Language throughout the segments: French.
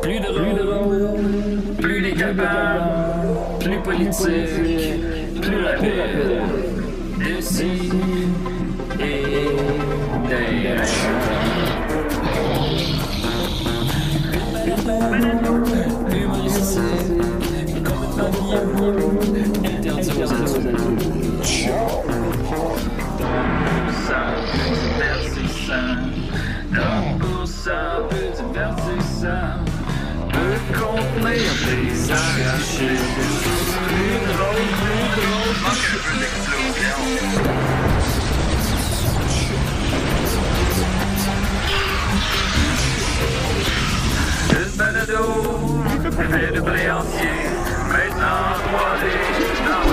Plus drôle, plus décapable, plus politique, plus rapide. D'ici et d'ailleurs. Humoristique, complètement interdit aux adultes. Ça peut divertissant, donc pour ça peut divertissant, peut contenir des arrachés. Plus drôle, manque un peu d'explosion. Une balado, fait de blé entier, maintenant 3D, dans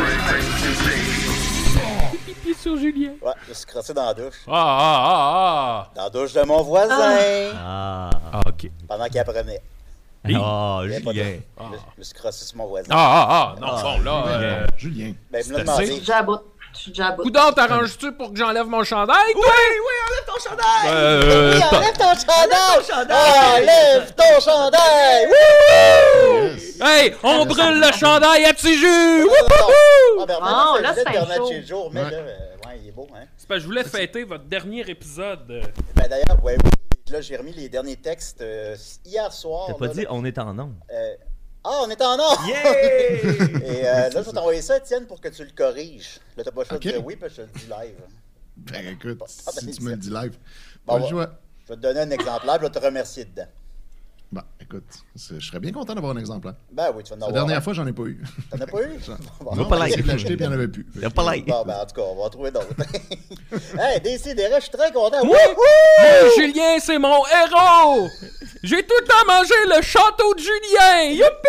le Pipi sur Julien. Ouais, je me suis crossé dans la douche. Ah. Dans la douche de mon voisin. Ah, OK. Pendant qu'il apprenait. ah, Il y avait pas Julien. d'eau. Je me suis crossé sur mon voisin. Non, bon, là. Julien. Ben, il me l'a c'est assez. demandé. Je suis déjà à bout. Coudon, t'arranges-tu pour que j'enlève mon chandail? Oui, enlève ton chandail! Oui, enlève ton chandail! Enlève ton chandail! Yes. Hey, on brûle le chandail à Tiju! Ah, Bernard, Oh, c'est là, le c'est Bernard chaud. chez le jour, mais Ouais. là, ouais, il est beau, hein. C'est parce que je voulais fêter votre dernier épisode. Ben d'ailleurs, ouais, oui. Là, j'ai remis les derniers textes hier soir. T'as pas là, dit là. on est en nom. Ah, on est en or! Yeah! Et là, je vais t'envoyer ça, Étienne, pour que tu le corriges. Là, t'as pas le choix Ok. de dire oui, parce que je te le dis live. Ben écoute, Ah, si ben, tu me le dis live, Bon, pas le choix. Je vais te donner un exemplaire, je vais te remercier dedans. Bon, écoute, je serais bien content d'avoir un exemplaire. Ben oui, tu vas en La avoir. dernière un. fois, j'en ai pas eu. T'en as pas eu? Bon, Va pas J'ai like. essayé de l'acheter, puis il n'y en avait plus. Y'a pas like. Bon, ben en tout cas, on va en trouver d'autres. Hey, Décidérez, je suis très content. Oui! Wouhou! Julien, c'est mon héros! J'ai tout le temps mangé le château de Julien!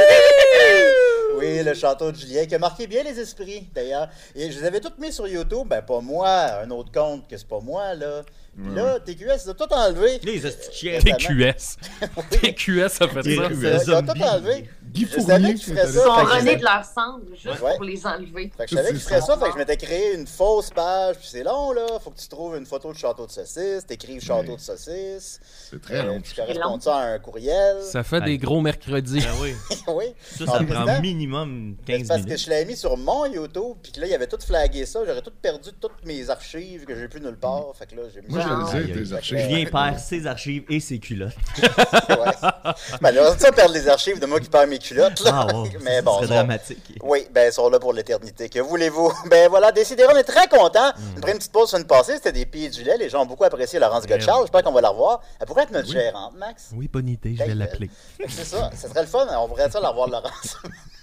Youpi! Oui, le château de Julien, qui a marqué bien les esprits, d'ailleurs. Et je les avais toutes mis sur YouTube. Ben, pas moi, un autre compte que c'est pas moi, là. Puis là, TQS, ils ont tout enlevé. Les hosties de chiens. TQS. TQS a fait ça. Ils ont tout enlevé. Guy Je savais Fournier, que tu ferais Ils ça. sont Fait que je renés savais- de leur cendre juste Ouais. pour les enlever. Fait que je savais que je ferais ça, fait que je m'étais créé une fausse page, puis c'est long, là. Faut que tu trouves une photo de château de saucisse, t'écrives château de saucisse. C'est très long. Tu corresponds ça à un courriel. Ça fait des gros mercredis. Ben oui. Oui. Ça En prend président, minimum c'est 15 parce que minutes. je l'avais mis sur mon YouTube, puis que là, il avait tout flagué ça. J'aurais tout perdu toutes mes archives que j'ai plus nulle part. Fait que là, j'ai mis Moi, ça. je le Aïe, disais, aïe. tes archives. Julien perd ses archives et ses culottes. Ouais. Malheureusement, ça, perdre les archives de moi qui perds mes culottes, là. Ah, wow. Mais Ça bon, serait ça- dramatique. Oui, ben, ils sont là pour l'éternité. Que voulez-vous? Ben voilà, décidément, on est très contents. On a pris une petite pause sur une passée, c'était des pieds du lait. Les gens ont beaucoup apprécié Laurence Gotchard. J'espère qu'on va la revoir. Elle pourrait être notre gérante, Max. Oui, bonne idée, je vais l'appeler. Fait que c'est ça, ça serait le fun. On pourrait ça la revoir, Laurence.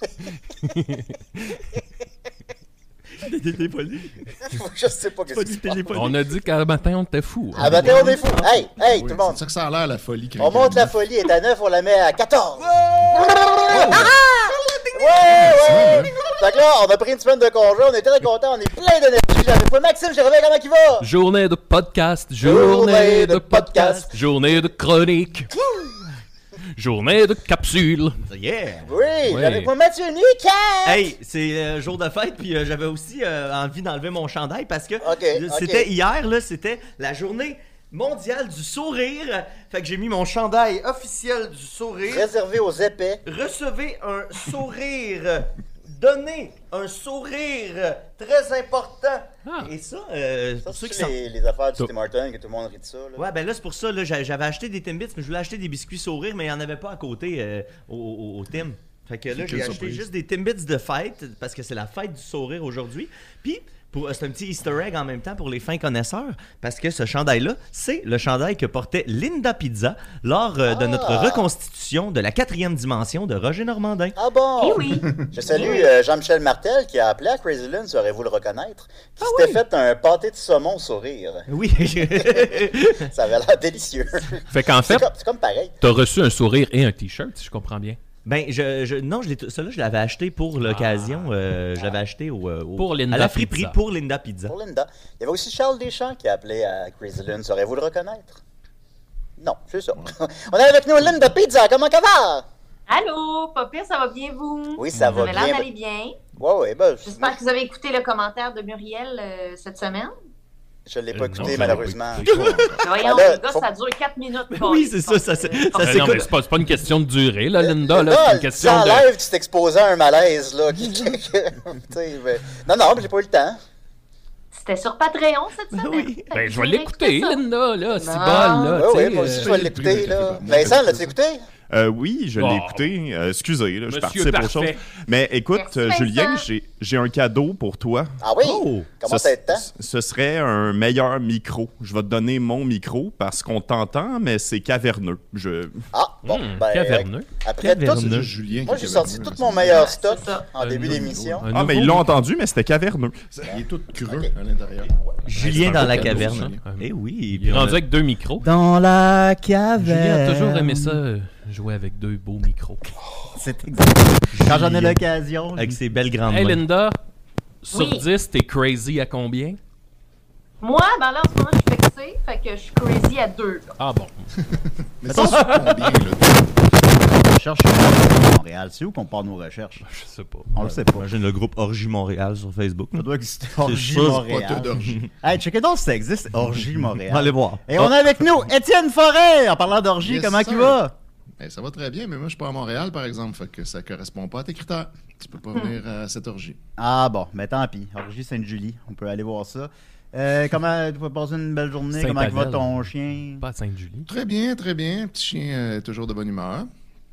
T'es poli. Je sais pas qu'est-ce qui se passe. On a dit qu'à matin, on était fous. Ah ben, on est fou. Hey, hey, tout le C'est monde. ça que ça a l'air, la folie. On monte la folie, est à 9, on la met à 14. Ouais! Fait que là, on a pris une semaine de congé, on est très contents, on est plein d'énergie. J'avais pas Maxime, je reviens, comment il va? Journée de podcast, Journée de podcast. journée de chronique, journée de capsule. Yeah! Oui, Oui. j'avais pas Mathieu Nick. Hey, c'est jour de fête, puis j'avais aussi envie d'enlever mon chandail parce que c'était ok. hier, là, c'était la journée mondiale du sourire. Fait que j'ai mis mon chandail officiel du sourire. Réservé aux épais. Recevez un sourire. Donnez un sourire très important. Ah. Et ça, Ça, pour ceux qui c'est sont... les affaires du Tim Hortons que tout le monde rit de ça. Là. Ouais, ben là, c'est pour ça, là, j'avais acheté des Timbits, mais je voulais acheter des biscuits sourires, mais il n'y en avait pas à côté au Tim. Fait que là, Quelle j'ai acheté surprise. juste des Timbits de fête, parce que c'est la fête du sourire aujourd'hui. Puis, c'est un petit easter egg en même temps pour les fins connaisseurs, parce que ce chandail-là, c'est le chandail que portait Linda Pizza lors de notre reconstitution de la 4e dimension de Roger Normandin. Ah bon? Eh oui. Je salue Jean-Michel Martel qui a appelé à Crazy Lune, saurez-vous le reconnaître, qui s'était fait un pâté de saumon sourire. Oui, Ça avait l'air délicieux. Fait qu'en fait, C'est comme pareil. t'as reçu un sourire et un t-shirt, si je comprends bien. ben, non, celui-là, je l'avais acheté pour l'occasion. Je l'avais acheté Pour Linda à la friperie Pizza. pour Linda Pizza. Pour Linda. Il y avait aussi Charles Deschamps qui a appelé à Crazy Lune, saurez-vous le reconnaître? Non, c'est ça. On est avec nous Linda Pizza, comment ça va? Allô, pas pire, ça va bien vous? Oui, ça va Vous avez l'air bien. d'aller bien. Ouais, ben, J'espère que vous avez écouté le commentaire de Muriel cette semaine. Je l'ai pas Non, écouté, je malheureusement. Voyons, Ah, là, les gars, faut- ça dure 4 minutes. Oui, c'est ça, ça non, mais s'écoute. c'est pas une question de durée, là, Linda. Là, Là, c'est une question en de... live, tu t'exposais à un malaise, là. Tu sais, mais- Non, j'ai pas eu le temps. C'était sur Patreon cette semaine. Oui. Fait Ben, que je vais j'ai l'écouter, écouté ça. Linda, là. C'est Non. bon, là. Oui, tu sais, oui, moi aussi, je vais privé, l'écouter, là. privé. Vincent, l'as-tu écouté? Oui, je Oh. l'ai écouté. Excusez, là, je Monsieur participe aux choses. Parfait. Mais écoute, Merci, Julien, Vincent. j'ai un cadeau pour toi. Ah oui? Oh! Comment ça être temps? Ce serait un meilleur micro. Je vais te donner mon micro parce qu'on t'entend, mais c'est caverneux. Ah, bon, ben... Caverneux. Après tout, Caverneux. C'est Julien moi, qui j'ai est sorti caverneux, tout là, mon meilleur c'est stock ça. en début d'émission. Ah, mais ils l'ont entendu, mais c'était caverneux. Il est tout creux à l'intérieur. Julien dans la cadeau, caverne. Julien. Eh oui. Il est puis on rendu a- avec 2 micros. Dans la caverne. Julien a toujours aimé ça, jouer avec 2 beaux micros. C'est exactement. Quand j'en ai l'occasion. Avec ses belles grandes Hey, mains. Linda, sur Oui. 10, t'es crazy à combien? Moi, ben là, en ce moment, je suis vexée. Fait que je suis crazy à 2. Ah bon. Mais c'est sur combien, là? Recherche à Montréal. C'est où qu'on part nos recherches? Je sais pas. On le sait pas. Imagine le groupe Orgie Montréal sur Facebook. Ça doit exister. Orgie sûr, c'est Pas Montréal. d'orgie. Hey, checkez donc si ça existe, Orgie Montréal. Allez voir. Et on a avec nous Étienne Forêt. En parlant d'orgie, Yes, comment sir. il va? Ben, ça va très bien, mais moi, je suis pas à Montréal, par exemple, fait que ça correspond pas à tes critères. Tu peux pas venir à cette orgie. Ah bon, mais tant pis. Orgie Sainte-Julie. On peut aller voir ça. Comment tu vas passer une belle journée? Comment va Sainte-Adèle. ton chien? Pas à Sainte-Julie. Très bien, très bien. Petit chien toujours de bonne humeur.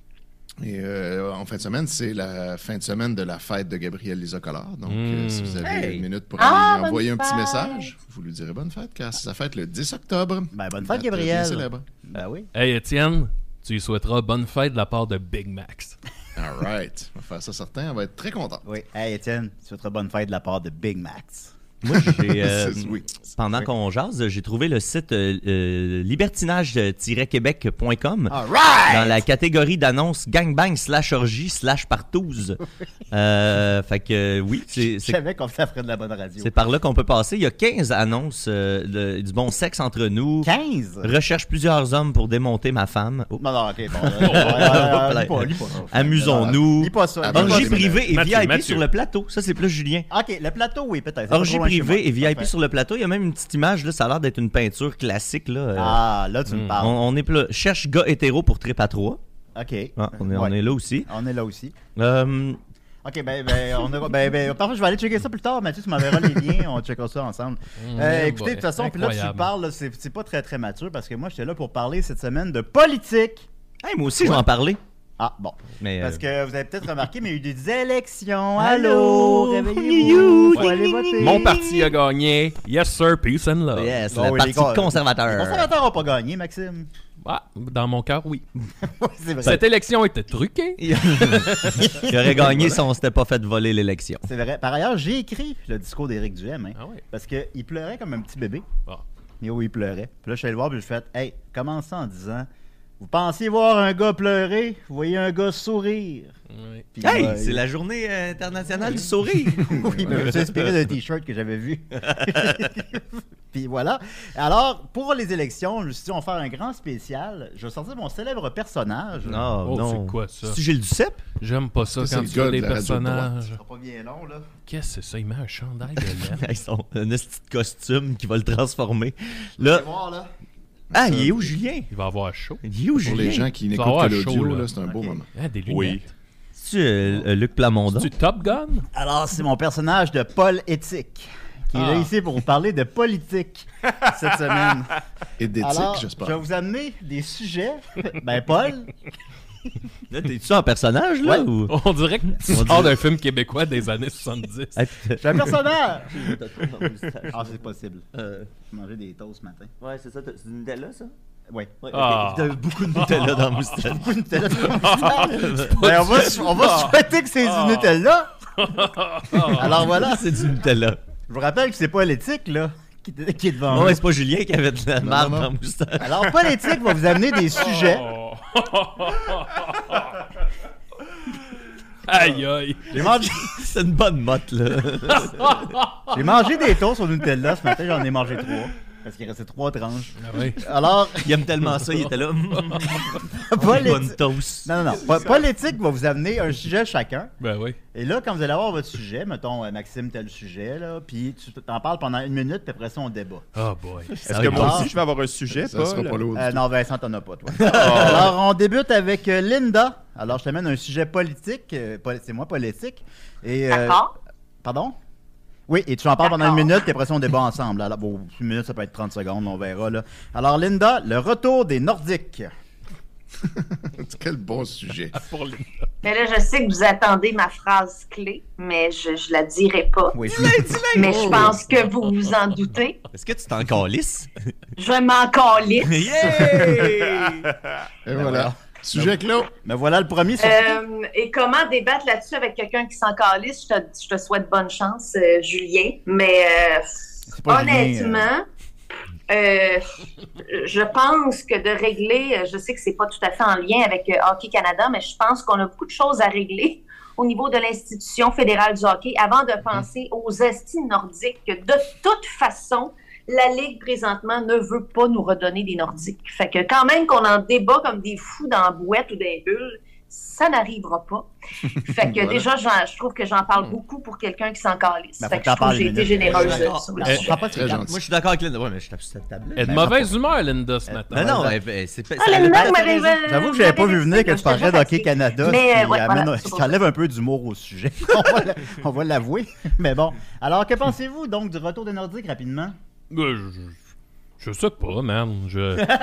Et en fin de semaine, c'est la fin de semaine de la fête de Gabriel Lisa Collard. Donc, si vous avez Hey! une minute pour Ah, lui envoyer un bonne petit fête! message, vous lui direz bonne fête, car c'est sa fête le 10 octobre. Ben, bonne Date fête, bien Gabriel. célèbre. Ben oui. Hey, Étienne, tu lui souhaiteras bonne fête de la part de Big Max. All right. On va faire ça certain. On va être très content. Oui. Hey, Étienne, tu souhaiterais bonne fête de la part de Big Max. Moi, j'ai. Oui. Pendant qu'on jase, j'ai trouvé le site libertinage-québec.com All right! dans la catégorie d'annonces gangbang / partouze. Fait que oui, Je c'est savais qu'on ferait de la bonne radio. c'est par là qu'on peut passer. Il y a 15 annonces du bon sexe entre nous. 15? Recherche plusieurs hommes pour démonter ma femme. Oh. Non, ok, bon. Lis pas ça. Amusons-nous. Lis pas ça. Ah, lis pas Orgie ça. privée et Mathieu, VIP Mathieu. sur le plateau. Ça, c'est plus Julien. Ok, le plateau, oui, peut-être. Orgie Pas trop loin de chez privée et moi. VIP Parfait. sur le plateau. Il y a même une petite image, là, ça a l'air d'être une peinture classique. Là. Ah, là, tu me parles. On est cherche gars hétéro pour trip à 3. Ok. Ah, on est Ouais. là aussi. On est là aussi. Euh, Ok, parfois, je vais aller checker ça plus tard. Mathieu, tu m'enverras les liens, on checkera ça ensemble. Écoutez, de toute façon, puis là, tu incroyable. parles, là, c'est pas très mature parce que moi, j'étais là pour parler cette semaine de politique. hey, moi aussi, je vais en parler. Ah, bon. Mais, Parce que vous avez peut-être remarqué, mais il y a eu des élections. Allô? Allô? Réveillez-vous. Faut aller voter. Mon parti a gagné. Yes, sir. Peace and love. yes, Bon, le oui, parti les conservateur. Les conservateurs n'ont pas gagné, Maxime. Ah, dans mon cœur, oui. Oui, c'est vrai. Cette élection était truquée. Il aurait gagné si on s'était pas fait voler l'élection. C'est vrai. Par ailleurs, j'ai écrit le discours d'Éric Duhem. Hein, Ah ouais. Parce qu'il pleurait comme un petit bébé. Ah. Et oui, il pleurait. Puis là, je suis allé le voir, puis je fais hey, commence ça en disant vous pensiez voir un gars pleurer, vous voyez un gars sourire. Oui. Puis, Hey, c'est la journée internationale du sourire. Oui, mais je me suis inspiré d'un t-shirt que j'avais vu. Puis voilà. Alors, pour les élections, je me suis dit, on va faire un grand spécial. Je vais sortir mon célèbre personnage. Non, Oh, non. c'est quoi ça? C'est Gilles Duceppe? J'aime pas ça Ça, quand c'est tu le fais gars des de la radio de personnages. Ça sera pas bien long, là. Qu'est-ce que c'est ça? Il met un chandail de laine. Ils sont un petit costume qui va le transformer. Vous Là, allez voir, là. ah, il est où Julien? Il va avoir chaud. Il est où Pour Julien? les gens qui vas n'écoutent avoir que chaud, l'audio, là. là, c'est un beau Ok. moment. Ah, des lunettes. Oui. C'est-tu Luc Plamondon? Tu Top Gun? Alors, c'est mon personnage de Paul Éthique, qui est là Ah. ici pour vous parler de politique cette semaine. Et d'éthique, Alors, je vais j'espère. vous amener des sujets. Ben, Paul, Là, t'es-tu en personnage, là? Ouais. Ou... On dirait que tu sors d'un film québécois des années 70. Ah, je suis un personnage. Ah, c'est possible. J'ai mangé des toasts ce matin. Ouais, c'est ça. C'est du Nutella, ça? Oui. Ouais, Ah. T'as beaucoup de Nutella dans la moustache. Ben, on va souhaiter que c'est du Nutella. Alors voilà. C'est du Nutella. Je vous rappelle que c'est pas l'éthique, là, qui est devant Ouais, moi. c'est pas Julien qui avait de la marde non. dans la moustache. Alors, Paul Éthique va vous amener des sujets. Oh. Aïe, aïe. J'ai mangé, C'est une bonne motte, là. j'ai mangé des toasts au Nutella ce matin, j'en ai mangé 3. Parce qu'il restait 3 tranches. Ah oui. Alors, Il aime tellement ça, il était là. Paul Bonne Éthique- toast. non. Paul Éthique va vous amener un sujet chacun. Ben oui. Et là, quand vous allez avoir votre sujet, mettons, Maxime, tel sujet, là, puis tu t'en parles pendant 1 minute, puis après ça, on débat. Oh boy. Est-ce que moi aussi, je vais avoir un sujet, Ça sera pas Paul? l'autre. Non, Vincent, t'en as pas, toi. Alors, on débute avec Linda. Alors, je t'amène un sujet politique. C'est moi, politique. Et, D'accord. pardon? Oui, et tu en parles pendant 1 D'accord. minute, puis après ça, on débat ensemble. Alors, bon, 1 minute, ça peut être 30 secondes, on verra. Là. Alors, Linda, le retour des Nordiques. Quel bon sujet. Pour les... Mais là, je sais que vous attendez ma phrase clé, mais je la dirai pas. Oui, Mais je pense que vous vous en doutez. Est-ce que tu t'en calisses? Je m'en calisse. Yeah! Et voilà. Sujet clos. mais voilà le premier sorti. Et comment débattre là-dessus avec quelqu'un qui s'en calisse? Je te souhaite bonne chance, Julien. Mais C'est pas honnêtement, je pense que de régler, je sais que c'est pas tout à fait en lien avec Hockey Canada, mais je pense qu'on a beaucoup de choses à régler au niveau de l'institution fédérale du hockey avant de penser aux estis nordiques. De toute façon, la Ligue, présentement, ne veut pas nous redonner des Nordiques. Fait que quand même qu'on en débat comme des fous dans la boîte ou des bulles, ça n'arrivera pas. Fait que Voilà. déjà, je trouve que j'en parle beaucoup pour quelqu'un qui s'en calisse. Ben, Fait faut que t'en je trouve que parler j'ai une été minute. généreuse D'accord. sur Là, le je sujet. prends pas de Très carte. gentil. Moi, je suis d'accord avec Linda. Ouais, mais je tape sur cette table. Elle est de mauvaise humeur, Linda, ce matin. Non, Ouais, c'est pas. Ah, Linda, vous m'avez- J'avoue que j'avais pas vu venir que tu J'étais parlais déjà d'Hockey fatiguée. Canada. Mais, puis ouais, amène- voilà, c'est ça pour enlève un peu d'humour au sujet. On va l'avouer. Mais bon. Alors, que pensez-vous donc du retour des Nordiques rapidement? Je sais pas, man.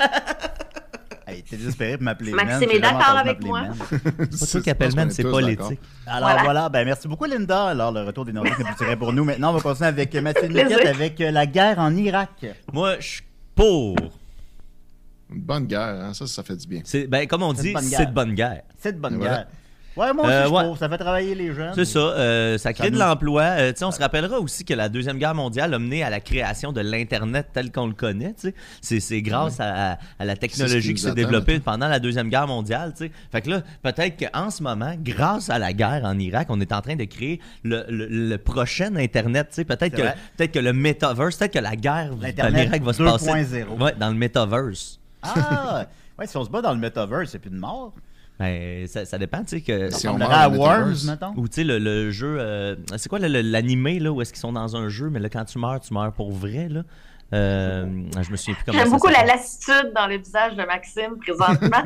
Hey, t'es désespéré pour m'appeler Maxime man. est J'ai jamais d'accord entendu avec m'appeler moi. man. C'est pas toi qui appelle man, c'est pas l'éthique. Alors voilà, ben merci beaucoup Linda. Alors le retour des Nordiques n'est plus tiré pour nous. Maintenant, on va continuer avec Mathieu Plaisir. Niquette avec la guerre en Irak. Moi, je suis pour. Une bonne guerre, hein? Ça fait du bien. Ben, comme on C'est dit, de bonne c'est guerre. de bonne guerre. C'est de bonne Et voilà. guerre. Ouais, moi aussi, je ouais. trouve. Ça fait travailler les jeunes. C'est ça, ça crée de nous- l'emploi. Tu sais, on se rappellera aussi que la Deuxième Guerre mondiale a mené à la création de l'Internet tel qu'on le connaît. Tu sais. C'est grâce à la technologie qui nous s'est attend développée maintenant. pendant la Deuxième Guerre mondiale. Tu sais. Fait que là, peut-être qu'en ce moment, grâce à la guerre en Irak, on est en train de créer le prochain Internet. Tu sais. Peut-être que le metaverse, peut-être que la guerre en L'Internet Irak va se passer 2.0. ouais, dans le metaverse. Ah! Ouais, si on se bat dans le metaverse, c'est plus de mort. Ben, ça dépend, tu sais, que... Si On on irait meurt à dans le Worms, metaverse. mettons. Ou tu sais, le jeu. C'est quoi l'animé, là, où est-ce qu'ils sont dans un jeu, mais là, quand tu meurs pour vrai, là. Je me souviens plus comment J'aime ça beaucoup la s'appelle. lassitude dans le visage de Maxime présentement.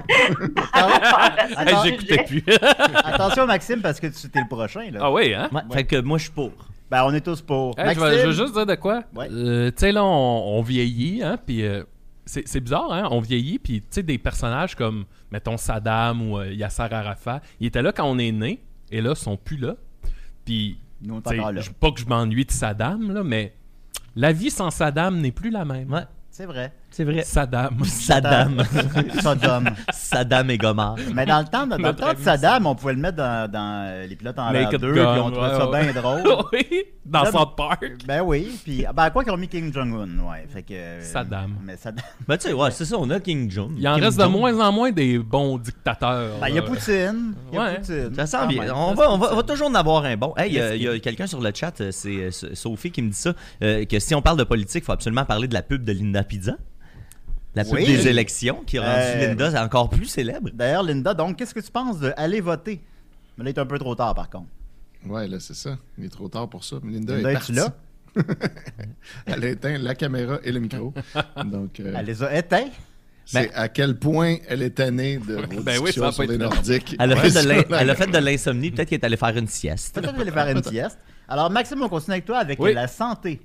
Hey, j'écoutais plus. Attention Maxime, parce que tu es le prochain. Là. Ah oui, hein? Ouais, fait que moi, je suis pour. Ben, on est tous pour. Hey, je veux juste dire de quoi. Ouais. Tu sais, là, on vieillit, hein, puis c'est bizarre, hein, on vieillit, puis tu sais, des personnages comme, mettons, Saddam ou Yasser Arafat, ils étaient là quand on est né, et là, ils sont plus là. Puis, Nous, on est tu sais, encore là. pas que je m'ennuie de Saddam, là, mais la vie sans Saddam n'est plus la même. Ouais, C'est vrai. c'est vrai. Saddam. Saddam. Saddam. Saddam et Gomorrhe. Mais dans le temps, dans le Notre temps de ami Saddam, on pouvait le mettre dans les pilotes en l'air Naked 2, Gun, puis on trouvait ouais, ça ouais. bien drôle. Oui, dans Là, South Park. Ben oui, puis ben quoi qu'ils ont mis Kim Jong-un, ouais, fait que Saddam. Mais Saddam. Ben, tu sais, ouais, c'est ça, on a King Jong. Il en Kim reste de Jong. moins en moins des bons dictateurs. Ben il y a Poutine, il y a Ouais. Poutine. Ça sent Quand bien. même. On va toujours en avoir un bon. Hey, il y a quelqu'un sur le chat, c'est Sophie qui me dit ça, que si on parle de politique, il faut absolument parler de la pub de Linda Pizza. La pub Oui. des élections qui a rendu Linda encore plus célèbre. D'ailleurs, Linda, donc qu'est-ce que tu penses de aller voter? Mais là, il est un peu trop tard par contre. Ouais, là, c'est ça. Il est trop tard pour ça. Linda, Linda, est es-tu partie. là? Elle a éteint la caméra et le micro. Donc, Elle les a éteints. c'est à quel point elle est tannée de vos Ben oui, ça discussions va sur pas les être long. Nordiques. Elle a, Ouais, fait, de sur la- elle a fait de l'insomnie, peut-être qu'elle est allée faire une sieste. Peut-être que je vais aller faire une sieste. Alors, Maxime, on continue avec toi avec Oui. la santé.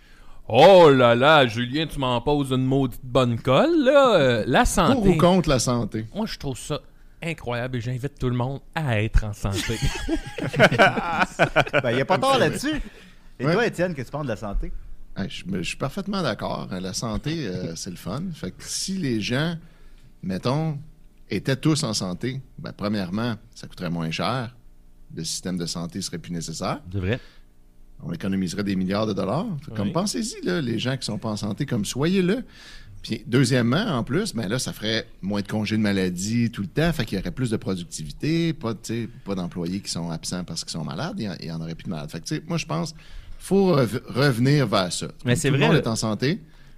Oh là là, Julien, tu m'en poses une maudite bonne colle, là. La Pour santé. ou contre la santé? Moi, je trouve ça incroyable et j'invite tout le monde à être en santé. Ben, il n'y a pas tort là-dessus. Et Ouais. toi, Étienne, que tu penses de la santé? Hey, je suis parfaitement d'accord. La santé, c'est le fun. Fait que si les gens, mettons, étaient tous en santé, ben, premièrement, ça coûterait moins cher. Le système de santé serait plus nécessaire. C'est vrai. On économiserait des milliards de dollars. Fait que Comme Oui. pensez-y, là, les gens qui sont pas en santé, comme soyez-le. Puis deuxièmement, en plus, ben là, ça ferait moins de congés de maladie tout le temps. Fait qu'il y aurait plus de productivité, pas d'employés qui sont absents parce qu'ils sont malades. Il y en aurait plus de malades. Fait que, tu sais, moi, je pense qu'il faut revenir vers ça. Mais c'est Tout vrai, le monde là. est en santé.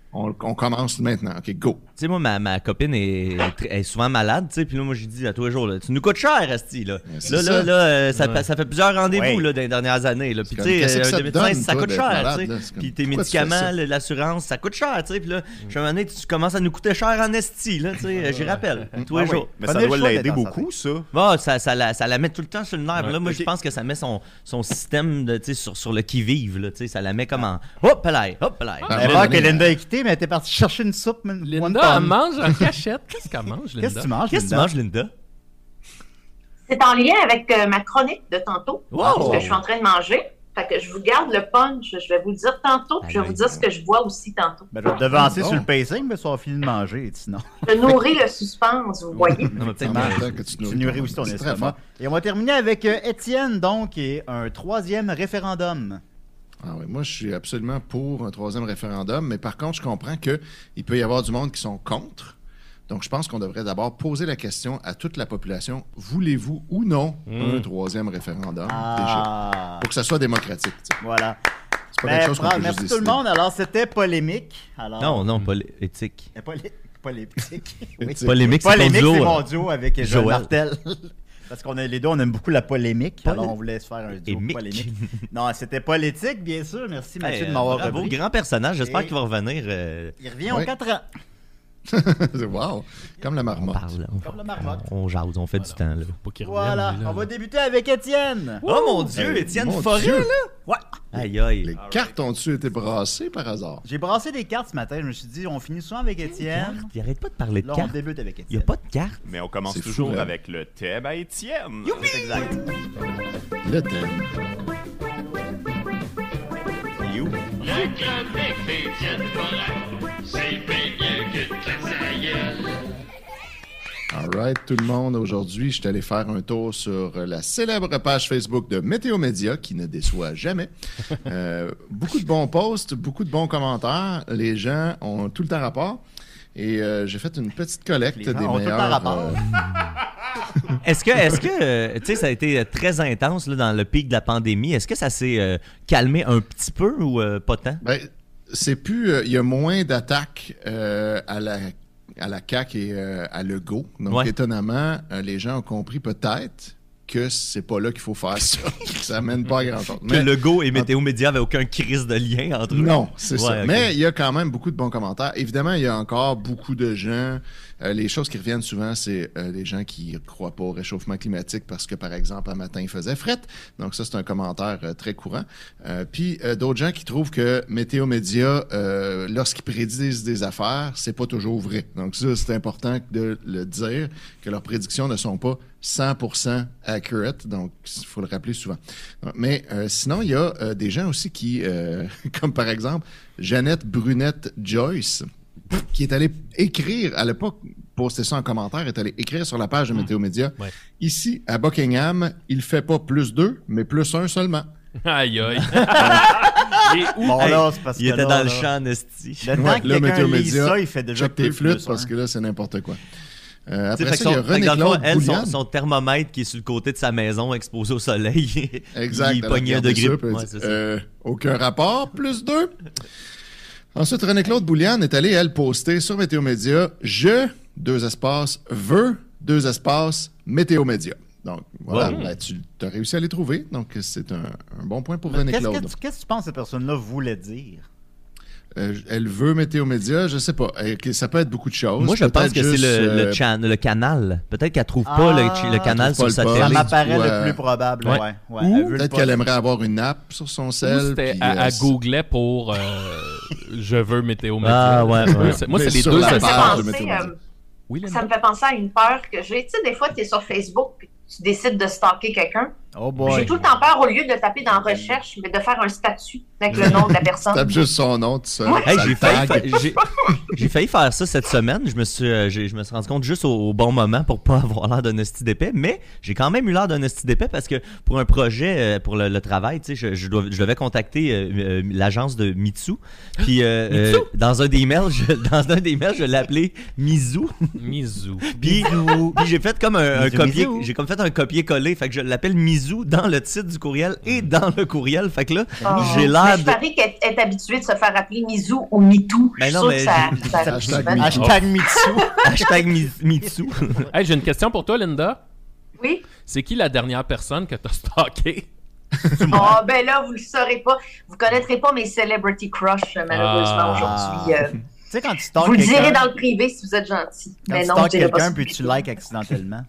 On commence maintenant. OK, go. Tu sais, moi, ma copine est souvent malade, tu sais, puis là, moi, j'ai dit à tous les jours, là, tu nous coûtes cher, Asti, là. Ça fait plusieurs rendez-vous, là, dans les dernières années, là. Puis, tu sais, un médecin, ça coûte cher, tu sais. Puis tes médicaments, l'assurance, ça coûte cher, tu sais. Puis là, je suis un moment donné, tu commences à nous coûter cher en Esti, là, tu sais, j'y rappelle, tous les jours. Mais ça doit l'aider beaucoup, ça. Bon, ça la met tout le temps sur le nerf. Là, moi, je pense que ça met son système de, sur le qui-vive, là, tu sais, ça la met comme en hop là. C'est rare que Linda ait quitté, mais elle était partie chercher une soupe. Linda, elle mange en cachette. Qu'est-ce qu'elle mange, Linda? Qu'est-ce que tu manges, Linda? C'est en lien avec ma chronique de tantôt. Wow. Que je suis en train de manger. Fait que je vous garde le punch. Je vais vous le dire tantôt. Puis je vais vous dire ce que je vois aussi tantôt. Ben, je vais te devancer sur le pacing, mais ça va finir de manger, sinon. Je nourris le suspense, vous voyez. Non, mais peut-être Tu nourris aussi ton estomac. Et on va terminer avec Étienne, donc, et un 3e référendum. Ah oui, moi, je suis absolument pour un 3e référendum, mais par contre, je comprends qu'il peut y avoir du monde qui sont contre. Donc, je pense qu'on devrait d'abord poser la question à toute la population, voulez-vous ou non un 3e référendum? Déjà, pour que ça soit démocratique. T'sais. Voilà. C'est pas quelque chose qu'on peut merci juste tout le décider. monde. Alors, c'était polémique. Alors, Non, pas éthique. Polémique. Polémique, c'est ton Polémique, duo, c'est mon duo avec Joël Joël. Martel. Parce qu'on les deux, on aime beaucoup la polémique. Alors, on voulait se faire un duo Polémique. polémique. Non, c'était politique, bien sûr. Merci, Mathieu, de m'avoir Bravo, repris. grand personnage. J'espère Et- qu'il va revenir. Il revient aux 4 ans. Wow, comme la On marmotte. parle. Comme la marmotte. On jase, on fait du temps, là. Pas qu'il revienne, Voilà, lui, là. on va débuter avec Étienne. Oh mon Dieu, Étienne Mon Forêt, Dieu. là? Ouais. Aïe, aïe. Les cartes ont-tu été brassées par hasard? J'ai brassé des cartes ce matin. Je me suis dit, on finit souvent avec Étienne. Il arrête pas de parler de Là, on cartes. débute avec Il Étienne. n'y a pas de carte. Mais on commence C'est fou, toujours hein? avec le thème à Étienne. C'est exact. Le thème. You. La chronique d'Étienne Forêt, c'est bien mieux que de sa gueule. All right, tout le monde. Aujourd'hui, je suis allé faire un tour sur la célèbre page Facebook de Météo Média, qui ne déçoit jamais. Beaucoup de bons posts, beaucoup de bons commentaires. Les gens ont tout le temps rapport. Et j'ai fait une petite collecte Les gens des ont tout le temps meilleurs... rapport. Est-ce que tu sais, ça a été très intense là, dans le pic de la pandémie. Est-ce que ça s'est calmé un petit peu ou pas tant? Ben, c'est plus... Il y a moins d'attaques à la CAQ et à Legault. Donc, Ouais. étonnamment, les gens ont compris peut-être que c'est pas là qu'il faut faire ça. Ça mène pas à grand-chose. Que Legault et Météo Média avaient aucun crise de lien entre eux? Non, c'est ça. ok. Mais il y a quand même beaucoup de bons commentaires. Évidemment, il y a encore beaucoup de gens. Les choses qui reviennent souvent, c'est les gens qui ne croient pas au réchauffement climatique parce que, par exemple, un matin, il faisait fret. Donc, ça, c'est un commentaire très courant. Puis, d'autres gens qui trouvent que Météo Média, lorsqu'ils prédisent des affaires, c'est pas toujours vrai. Donc, ça, c'est important de le dire, que leurs prédictions ne sont pas 100% accurate. Donc, il faut le rappeler souvent. Mais sinon, il y a des gens aussi qui, comme par exemple, Jeannette Brunette Joyce, qui est allée écrire, elle n'a pas posté ça en commentaire, elle est allée écrire sur la page de Météo Média. Ouais. Ici, à Buckingham, il fait pas +2, mais +1 seulement. Aïe, aïe. Il est où? Bon, là, c'est parce Il que était là, dans le là, champ, Nesty. Le temps Ouais, que là, quelqu'un Météo lise Média, ça, il fait déjà check tes plus flûtes 1. parce que là, c'est n'importe quoi. Tu sais, Après fait ça, il y a que dans le René-Claude fond, elle, Bouliane. son thermomètre qui est sur le côté de sa maison, exposé au soleil, Exact. il elle a pognait un regardé degré. ça, puis elle Ouais, dit, c'est ça. aucun rapport, +2. Ensuite, René-Claude Bouliane est allé, elle, poster sur Météo Média, veux, Météo Média. Donc, voilà, Ouais. ben, tu as réussi à les trouver. Donc, c'est un bon point pour Qu'est-ce René-Claude. que tu penses que cette personne-là voulait dire? Elle veut Météo Média, je sais pas. Ça peut être beaucoup de choses. Moi, je pense Peut-être que c'est juste, le canal. Peut-être qu'elle trouve pas le canal sur trouve sa pas le Ça télé. m'apparaît ou, le plus probable. ouais. Ouais. Ou Elle veut le peut-être pas. qu'elle aimerait avoir une app sur son Ou cell. c'était puis, à googlait pour je veux Météo Média. Ah, ouais. Moi, Mais c'est les sur deux la Ça me fait page assistants. de penser, Météo Média. Oui, ça me fait penser à une peur que j'ai. Tu sais, des fois, tu es sur Facebook puis tu décides de stalker quelqu'un. Oh J'ai boy. tout le temps peur, au lieu de taper dans recherche, mais de faire un statut avec le nom de la personne. Tape juste son nom, tout ça. Hey, ça j'ai le failli, tag. j'ai failli faire ça cette semaine. Je me suis rendu compte juste au bon moment pour pas avoir l'air d'un esti d'épais, mais j'ai quand même eu l'air d'un esti d'épais parce que pour un projet, pour le travail, tu sais, je devais contacter l'agence de Mitsu. Puis dans un des emails, je l'ai appelé Mizu. Mizu. Puis j'ai fait comme un Mizu, copier, Mizu. j'ai comme fait un copier-coller, fait que je l'appelle Mizu Misou dans le titre du courriel et dans le courriel. Fait que là, Oh. j'ai Mais l'air je de... parie qu'elle est habituée de se faire appeler Misou ou Mitou. Mais Je suis non, sûre mais que ça... j'ai- ça- Hashtag ça- Me. Hashtag MeToo. Hashtag Mitsu. Hey, j'ai une question pour toi, Linda. Oui? C'est qui la dernière personne que t'as stalké? Oh, ben là, vous le saurez pas. Vous connaîtrez pas mes celebrity crush, malheureusement, aujourd'hui. Tu sais, quand tu stalks Vous le direz quelqu'un, dans le privé si vous êtes gentil. quand Mais tu non, stalks je dirais pas quelqu'un ça. puis tu likes accidentellement.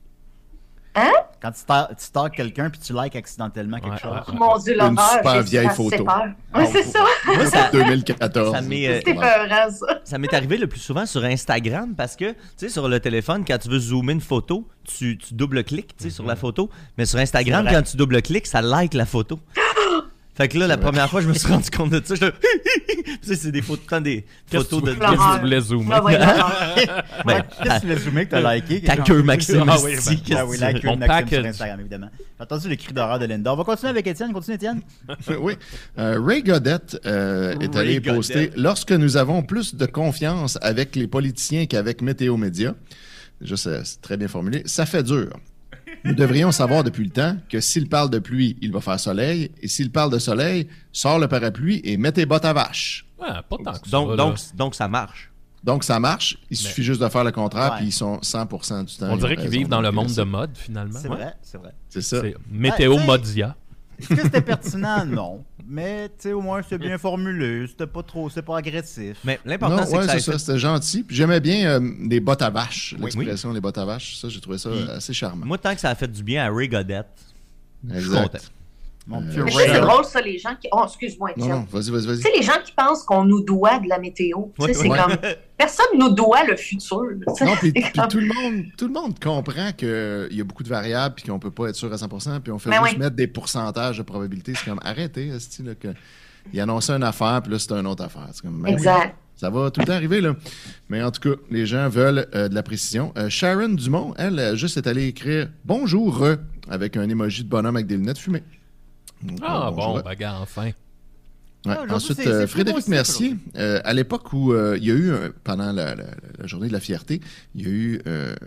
Hein? Quand tu stalks quelqu'un puis tu likes accidentellement quelque chose. Mon Dieu, l'horreur. super j'ai vieille assez photo. peur. Oui, c'est ça. Moi, ça, 2014. ça m'est, C'est peurant, ça. ça m'est arrivé le plus souvent sur Instagram parce que, tu sais, sur le téléphone, quand tu veux zoomer une photo, tu double-cliques, tu sais, sur la photo. Mais sur Instagram, C'est vrai. quand tu double-cliques, ça like la photo. Fait que là, la première fois, je me suis rendu compte de ça. Tu sais, c'est des photos, des photos de... L'horreur. Qu'est-ce que tu voulais zoomer? Ah, ouais, l'horreur. Ben, Qu'est-ce que tu voulais zoomer que t'as liké? ta queue, Maxime. Ah oui, esti, ben, Ah oui, qu'est-ce la que tu queue veux? Mon de Maxime package. sur Instagram, évidemment. J'ai entendu le cri d'horreur de Linda. On va continuer avec Étienne. Continue, Étienne. Oui. Ray Goddett est Ray allé Goddett. poster « Lorsque nous avons plus de confiance avec les politiciens qu'avec Météo Média », déjà, c'est très bien formulé, « Ça fait dur. Nous devrions savoir depuis le temps que s'il parle de pluie, il va faire soleil, et s'il parle de soleil, sors le parapluie et mets tes bottes à vache. Ouais, pas tant que ça. là. Donc, ça marche. » Donc, ça marche. Il suffit juste de faire le contraire, Ouais. puis ils sont 100% du temps. On dirait ils ont qu'ils raison vivent dans le monde de ça. mode, finalement. C'est Ouais. vrai, c'est vrai. C'est ça. C'est Météo Ouais, tu sais- Modia. Est-ce que c'était pertinent? Non. Mais, tu sais, au moins, c'était bien formulé. C'était pas trop, c'était pas agressif. Mais Non, l'important, c'est que ouais, ça c'est ait ça. fait- C'était gentil. Puis j'aimais bien les bottes à vache. Oui. L'expression les bottes à vache. Ça, j'ai trouvé ça assez charmant. Moi, tant que ça a fait du bien à Ray Goddett, je suis content. Exact. Mon petit Mais ça, Ray. c'est drôle, ça, les gens qui... Oh, excuse-moi, Non, Étienne. non, vas-y. Tu sais, les gens qui pensent qu'on nous doit de la météo. Tu sais, Ouais, c'est ouais. comme... Personne nous doit le futur. tu sais. Non, puis C'est comme- tout le monde comprend qu'il y a beaucoup de variables puis qu'on peut pas être sûr à 100%, puis on fait Ben juste oui. mettre des pourcentages de probabilité. C'est comme, arrêtez, esti, là, que il annonçait une affaire, puis là, c'est une autre affaire. C'est comme, ben oui, Exact. ça va tout le temps arriver, là. Mais en tout cas, les gens veulent de la précision. Sharon Dumont, elle, juste est allée écrire « Bonjour, avec un emoji de bonhomme avec des lunettes fumées. Donc, Ah bonjour. bon, bagarre, enfin. Ouais. Ah, j'avoue, Ensuite, c'est plus Frédéric possible, Mercier, à l'époque où il y a eu, pendant la journée de la fierté, il y a eu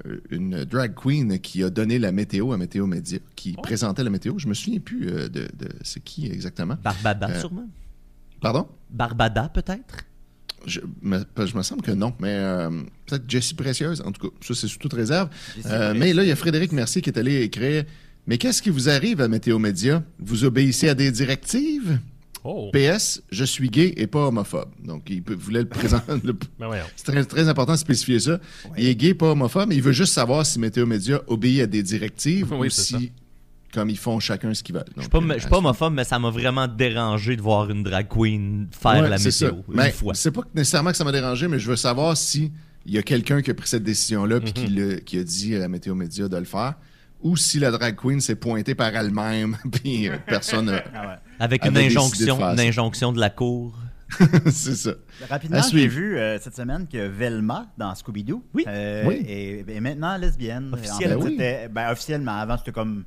une drag queen qui a donné la météo à Météo Média, qui présentait la météo. Je me souviens plus de c'est qui exactement. Barbada, sûrement. Pardon? Barbada, peut-être? Je me semble que non, mais peut-être Jessie Précieuse, en tout cas. Ça, c'est sous toute réserve. Mais là, il y a Frédéric Mercier qui est allé écrire « Mais qu'est-ce qui vous arrive à Météo Média? Vous obéissez à des directives? » Oh. PS, je suis gay et pas homophobe. Donc, voulait le présenter. Ben voyons. C'est très, très important de spécifier ça. Il est gay, pas homophobe, mais il veut juste savoir si Météo Média obéit à des directives Oui, ou c'est si, comme ils font chacun ce qu'ils veulent. Je suis pas homophobe, mais ça m'a vraiment dérangé de voir une drag queen faire la météo une Mais fois. c'est pas nécessairement que ça m'a dérangé, mais je veux savoir si il y a quelqu'un qui a pris cette décision-là puis qui a dit à Météo Média de le faire, ou si la drag queen s'est pointée par elle-même puis personne n'a... Ah ouais. Avec une avait décidé de injonction, faire une ça. injonction de la cour. c'est ça. Rapidement, À j'ai suivre. vu cette semaine que Velma, dans Scooby-Doo, Oui. Oui. est maintenant lesbienne. Officiellement. En fait, Oui. c'était, officiellement. Avant, c'était comme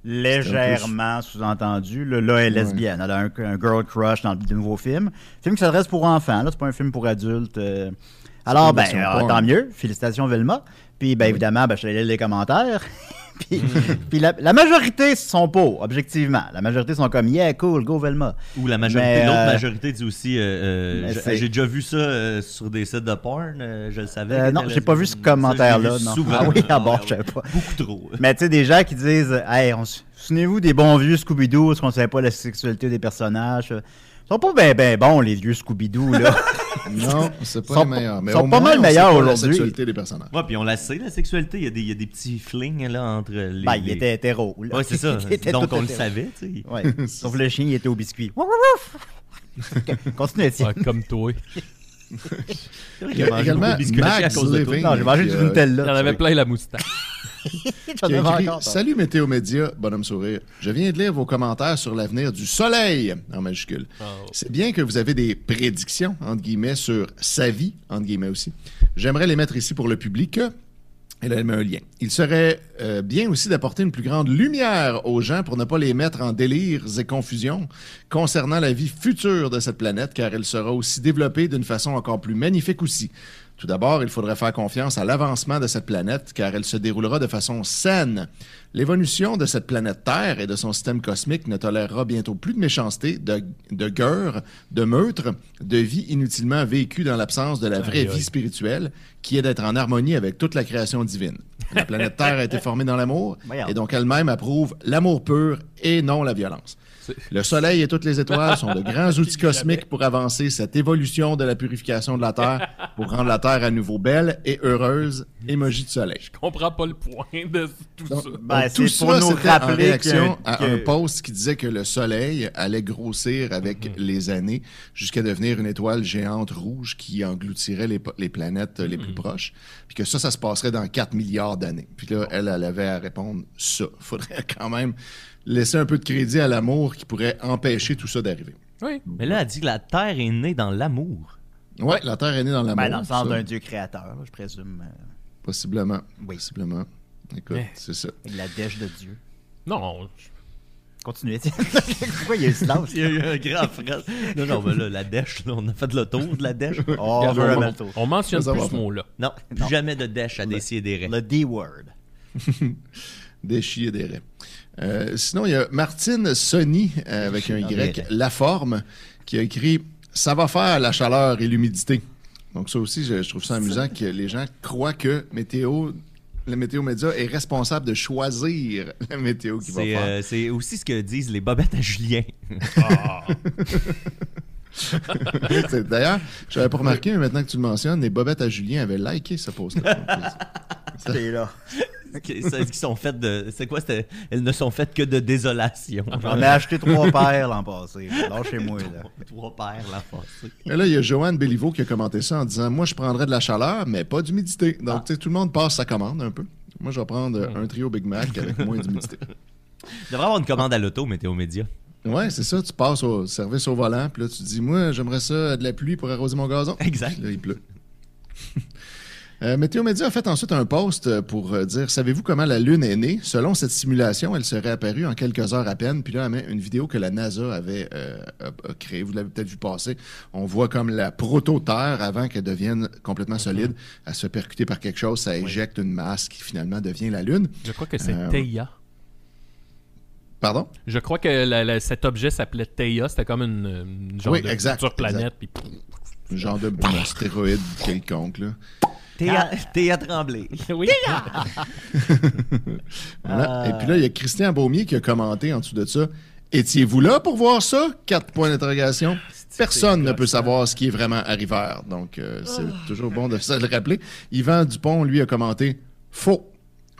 légèrement sous-entendu. Là, elle est lesbienne. Elle a un girl crush dans le nouveau film. Film qui s'adresse pour enfants. Là, c'est pas un film pour adultes. Alors, une version porn. tant mieux. Félicitations, Velma. Puis, évidemment, je suis allé lire les commentaires. Puis la majorité sont pas, objectivement. La majorité sont comme, yeah, cool, go Velma. Ou la majorité, Mais, l'autre majorité dit aussi, c'est- j'ai déjà vu ça sur des sites de porn, je le savais. Non, j'ai pas vu ce commentaire-là. Non. Souvent. Ah oui, Ah bon, ouais, je savais ouais. pas. Beaucoup trop. Mais tu sais, des gens qui disent, hey, souvenez-vous des bons vieux Scooby-Doo, est-ce qu'on savait pas la sexualité des personnages? Ils sont pas ben bons, les vieux Scooby-Doo, là. Non, c'est pas Sont les meilleurs. Mais sont au pas moins, mal on sait meilleurs pas la aujourd'hui. sexualité des personnages. Ouais, puis on la sait, la sexualité. Il y a des petits flings là, entre les. Ben, il était hétéro. là. Ouais, c'est ça. Il était Donc tout on le hétéro. savait, tu sais. Ouais. Sauf le chien, il était au biscuit. Continue, Étienne. Ouais, comme toi. C'est vrai Il qu'il y a a mangé également beaucoup de biscuits à Max cause de toi. Living. Non, j'ai mangé du Nutella. Il y en avait plein la moustache. J'en Qui a avais écrit, encore, ça. Salut Météo Média, bonhomme sourire. Je viens de lire vos commentaires sur l'avenir du soleil, en majuscule. Oh. C'est bien que vous avez des prédictions, entre guillemets, sur sa vie, entre guillemets aussi. J'aimerais les mettre ici pour le public. Et là, elle met un lien. Il serait bien aussi d'apporter une plus grande lumière aux gens pour ne pas les mettre en délires et confusions concernant la vie future de cette planète, car elle sera aussi développée d'une façon encore plus magnifique aussi. Tout d'abord, il faudrait faire confiance à l'avancement de cette planète, car elle se déroulera de façon saine. L'évolution de cette planète Terre et de son système cosmique ne tolérera bientôt plus de méchanceté, de guerre, de meurtre, de vie inutilement vécue dans l'absence de la vraie vie spirituelle, qui est d'être en harmonie avec toute la création divine. La planète Terre a été formée dans l'amour, et donc elle-même approuve l'amour pur et non la violence. Le soleil et toutes les étoiles sont de grands outils cosmiques pour avancer cette évolution de la purification de la Terre, pour rendre la Terre à nouveau belle et heureuse. Emoji de soleil. Je comprends pas le point de tout ça. Donc, tout ça, c'était en réaction à un post qui disait que le soleil allait grossir avec les années jusqu'à devenir une étoile géante rouge qui engloutirait les planètes les plus proches, puis que ça se passerait dans 4 milliards d'années. Puis là, elle avait à répondre ça. Faudrait quand même laisser un peu de crédit à l'amour qui pourrait empêcher tout ça d'arriver. Oui. Mais là, elle dit que la Terre est née dans l'amour. Oui, la Terre est née dans l'amour. Ben, dans le sens ça. d'un Dieu créateur, là, je présume. Possiblement. Oui. Possiblement. Écoute, c'est ça. Avec la dèche de Dieu. Non. Continuez, Étienne. Pourquoi il y a eu le silence? Il y a eu un grand phrase. Non, ben là, la dèche, là, on a fait le tour de la dèche. Oh, on veut un tour. On mentionne Ça plus va ce mot-là. Non, plus jamais de dèche à décider. Le D-word. Des chiens et des raies. Sinon, il y a Martine Sony, avec un Y, La Forme, qui a écrit « Ça va faire la chaleur et l'humidité ». Donc ça aussi, je trouve ça amusant que les gens croient que le Météo Média est responsable de choisir la météo qu'il va faire. C'est aussi ce que disent les bobettes à Julien. D'ailleurs, je n'avais pas remarqué, mais maintenant que tu le mentionnes, les bobettes à Julien avaient liké ce post-là. C'est là. Qui sont faites de. C'est quoi? Elles ne sont faites que de désolation. J'en ai acheté 3 paires l'an passé. Lâchez-moi, là. 3 paires l'an passé. Et là, il y a Joanne Béliveau qui a commenté ça en disant « Moi, je prendrais de la chaleur, mais pas d'humidité. » Donc, tu sais, tout le monde passe sa commande un peu. Moi, je vais prendre un trio Big Mac avec moins d'humidité. Il devrait avoir une commande à l'auto, Météo Média. Ouais, c'est ça. Tu passes au service au volant, puis là, tu te dis « Moi, j'aimerais ça de la pluie pour arroser mon gazon. » Exact. Puis là, il pleut. Météo Média a fait ensuite un post pour dire « Savez-vous comment la Lune est née? Selon cette simulation, elle serait apparue en quelques heures à peine. » Puis là, elle met une vidéo que la NASA avait créée. Vous l'avez peut-être vu passer. On voit comme la proto-Terre, avant qu'elle devienne complètement solide, elle se fait percuter par quelque chose, ça éjecte une masse qui finalement devient la Lune. Je crois que c'est Theia. Pardon? Je crois que cet objet s'appelait Theia. C'était comme une genre de future planète. Puis... Un genre de astéroïde quelconque, là. Théa Tremblay. Oui. Voilà. Et puis là, il y a Christian Baumier qui a commenté en dessous de ça. Étiez-vous là pour voir ça? 4 points d'interrogation. Personne ne peut savoir ce qui est vraiment arriveur. Donc, c'est toujours bon de se le rappeler. Yvan Dupont, lui, a commenté faux.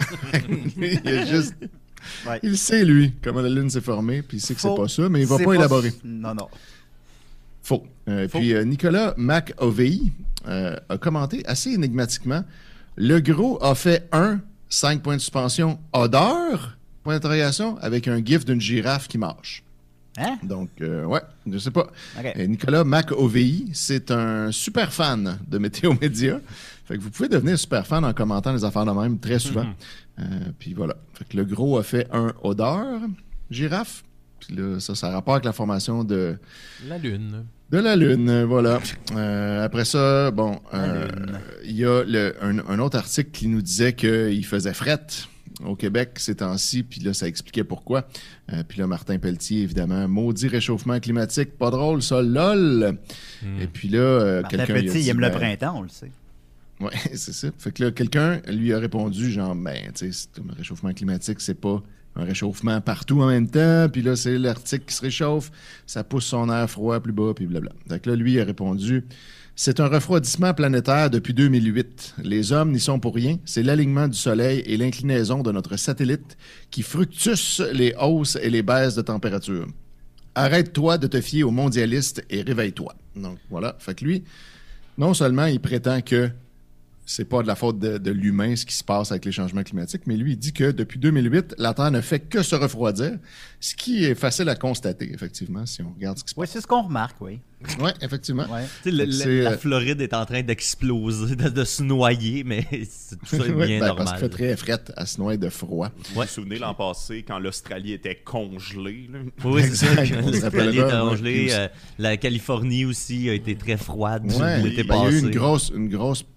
Il a juste. Ouais. Il sait, lui, comment la Lune s'est formée, puis il sait que c'est pas ça, mais il va pas élaborer. Non. Faux. Puis Nicolas McOvey a commenté assez énigmatiquement « Le gros a fait 5 points de suspension, odeur, point d'interrogation, avec un gif d'une girafe qui marche. » Hein? Donc, ouais, je sais pas. Okay. Nicolas McOvey, c'est un super fan de Météo Média. Fait que vous pouvez devenir super fan en commentant les affaires de même très souvent. Puis voilà. Fait que le gros a fait un odeur, girafe. Puis là, ça a rapport avec la formation de... La Lune. De la Lune, voilà. Après ça, bon, il y a un autre article qui nous disait qu'il faisait fret au Québec ces temps-ci, puis là, ça expliquait pourquoi. Puis là, Martin Pelletier, évidemment, maudit réchauffement climatique, pas drôle, ça, lol. Et puis là, Martin quelqu'un... Pelletier, il aime le printemps, on le sait. Oui, c'est ça. Fait que là, quelqu'un lui a répondu, genre, ben, tu sais, le réchauffement climatique, c'est pas un réchauffement partout en même temps, puis là, c'est l'Arctique qui se réchauffe, ça pousse son air froid plus bas, puis blabla. Donc là, lui, il a répondu « C'est un refroidissement planétaire depuis 2008. Les hommes n'y sont pour rien. C'est l'alignement du Soleil et l'inclinaison de notre satellite qui fructussent les hausses et les baisses de température. Arrête-toi de te fier aux mondialistes et réveille-toi. » Donc voilà. Fait que lui, non seulement il prétend que c'est pas de la faute de l'humain ce qui se passe avec les changements climatiques, mais lui, il dit que depuis 2008, la Terre ne fait que se refroidir, ce qui est facile à constater, effectivement, si on regarde ce qui se passe. Oui, c'est ce qu'on remarque, oui. Oui, effectivement. Ouais. La Floride est en train d'exploser, de se noyer, mais tout ça est bien normal. Parce qu'il fait très fret à se noyer de froid. Vous vous souvenez l'an passé, quand l'Australie était congelée? Là? Oui, c'est ça. On se L'Australie était rappellera, congelée. La Californie aussi a été très froide Ouais, l'été il y a passé. eu une grosse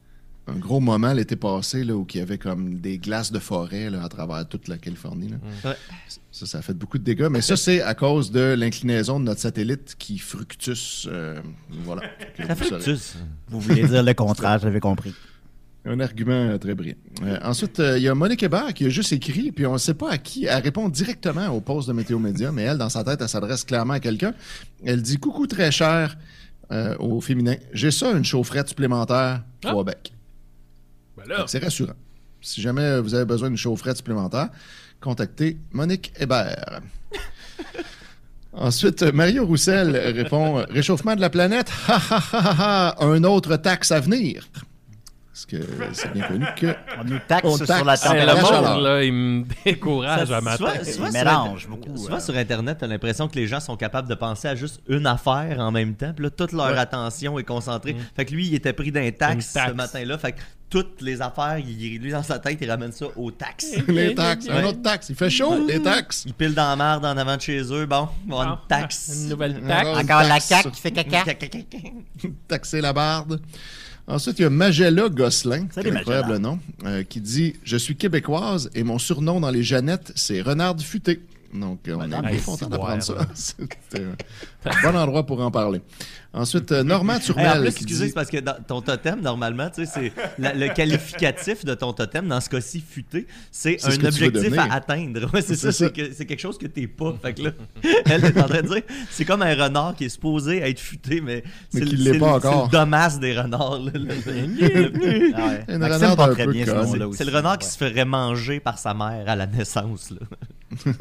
un gros moment l'été passé là, où il y avait comme des glaces de forêt là, à travers toute la Californie. Là. Ouais. Ça a fait beaucoup de dégâts. Mais ça, c'est à cause de l'inclinaison de notre satellite qui fructus. Voilà. Ça fructus. Vous voulez dire le contraire, j'avais compris. Un argument très brillant. Ensuite, il y a Monique Hébert qui a juste écrit, puis on ne sait pas à qui. Elle répond directement au poste de Météo Média, mais elle, dans sa tête, elle s'adresse clairement à quelqu'un. Elle dit « Coucou très cher au féminin. J'ai ça, une chaufferette supplémentaire, 3 becs. » Ben là, C'est rassurant. Si jamais vous avez besoin d'une chaufferette supplémentaire, contactez Monique Hébert. Ensuite, Mario Roussel répond « Réchauffement de la planète, ha ha ha ha ha, un autre taxe à venir. » Parce que c'est bien connu que... On nous taxe On sur taxe. la hey, température. le monde, là, il me décourage à matin. Il mélange beaucoup. Souvent sur Internet, t'as l'impression que les gens sont capables de penser à juste une affaire en même temps. Puis là, toute leur attention est concentrée. Fait que lui, il était pris d'un taxe ce matin-là. Fait que toutes les affaires, lui, dans sa tête, il ramène ça aux taxes. Les taxes, un autre taxe. Il fait chaud, les taxes. Il pile dans la merde en avant de chez eux. Bon, on va avoir une taxe. Une nouvelle taxe. Encore la taxe. CAQ qui fait caca. Taxer la barde. Ensuite, il y a Magella Gosselin, Salut, incroyable nom, qui dit « Je suis québécoise et mon surnom dans les Jeannettes, c'est Renard Futé. » Donc, on est bien content d'apprendre ça. C'était un bon endroit pour en parler. Ensuite, Normand Turmel En plus, qui excusez, dit... c'est parce que dans ton totem, normalement, tu sais, c'est le qualificatif de ton totem, dans ce cas-ci, futé, c'est C'est ce un que tu veux objectif à devenir. atteindre. Ouais, c'est C'est ça, ça. c'est quelque chose que t'es pas. Fait que là, elle est en train de dire, c'est comme un renard qui est supposé être futé, mais c'est qui le- l'est c'est pas le- c'est encore. le dommage des renards. Là, Ah ouais. Un Maxime renard parle un très peu bien ce conne. mot-là aussi. c'est le renard qui se ferait manger par sa mère à la naissance. Là.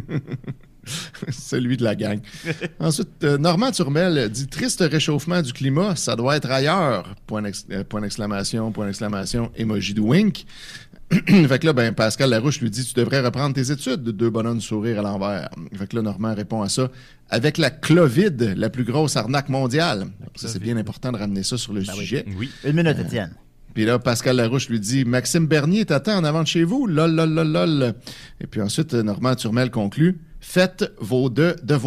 Celui de la gang. Ensuite, Normand Turmel dit « Triste réchauffement du climat, ça doit être ailleurs. » Point d'exclamation, emoji de wink. Fait que là, ben, Pascal Larouche lui dit « Tu devrais reprendre tes études. » Deux bonhommes de sourire à l'envers. Fait que là, Normand répond à ça « Avec la Clovid, la plus grosse arnaque mondiale. » Ça, c'est bien important de ramener ça sur le sujet. Oui. Une minute, Étienne. Puis là, Pascal Larouche lui dit « Maxime Bernier t'attend en avant de chez vous. Lol, lol, lol, lol. » Et puis ensuite, Normand Turmel conclut « Faites vos devoirs. »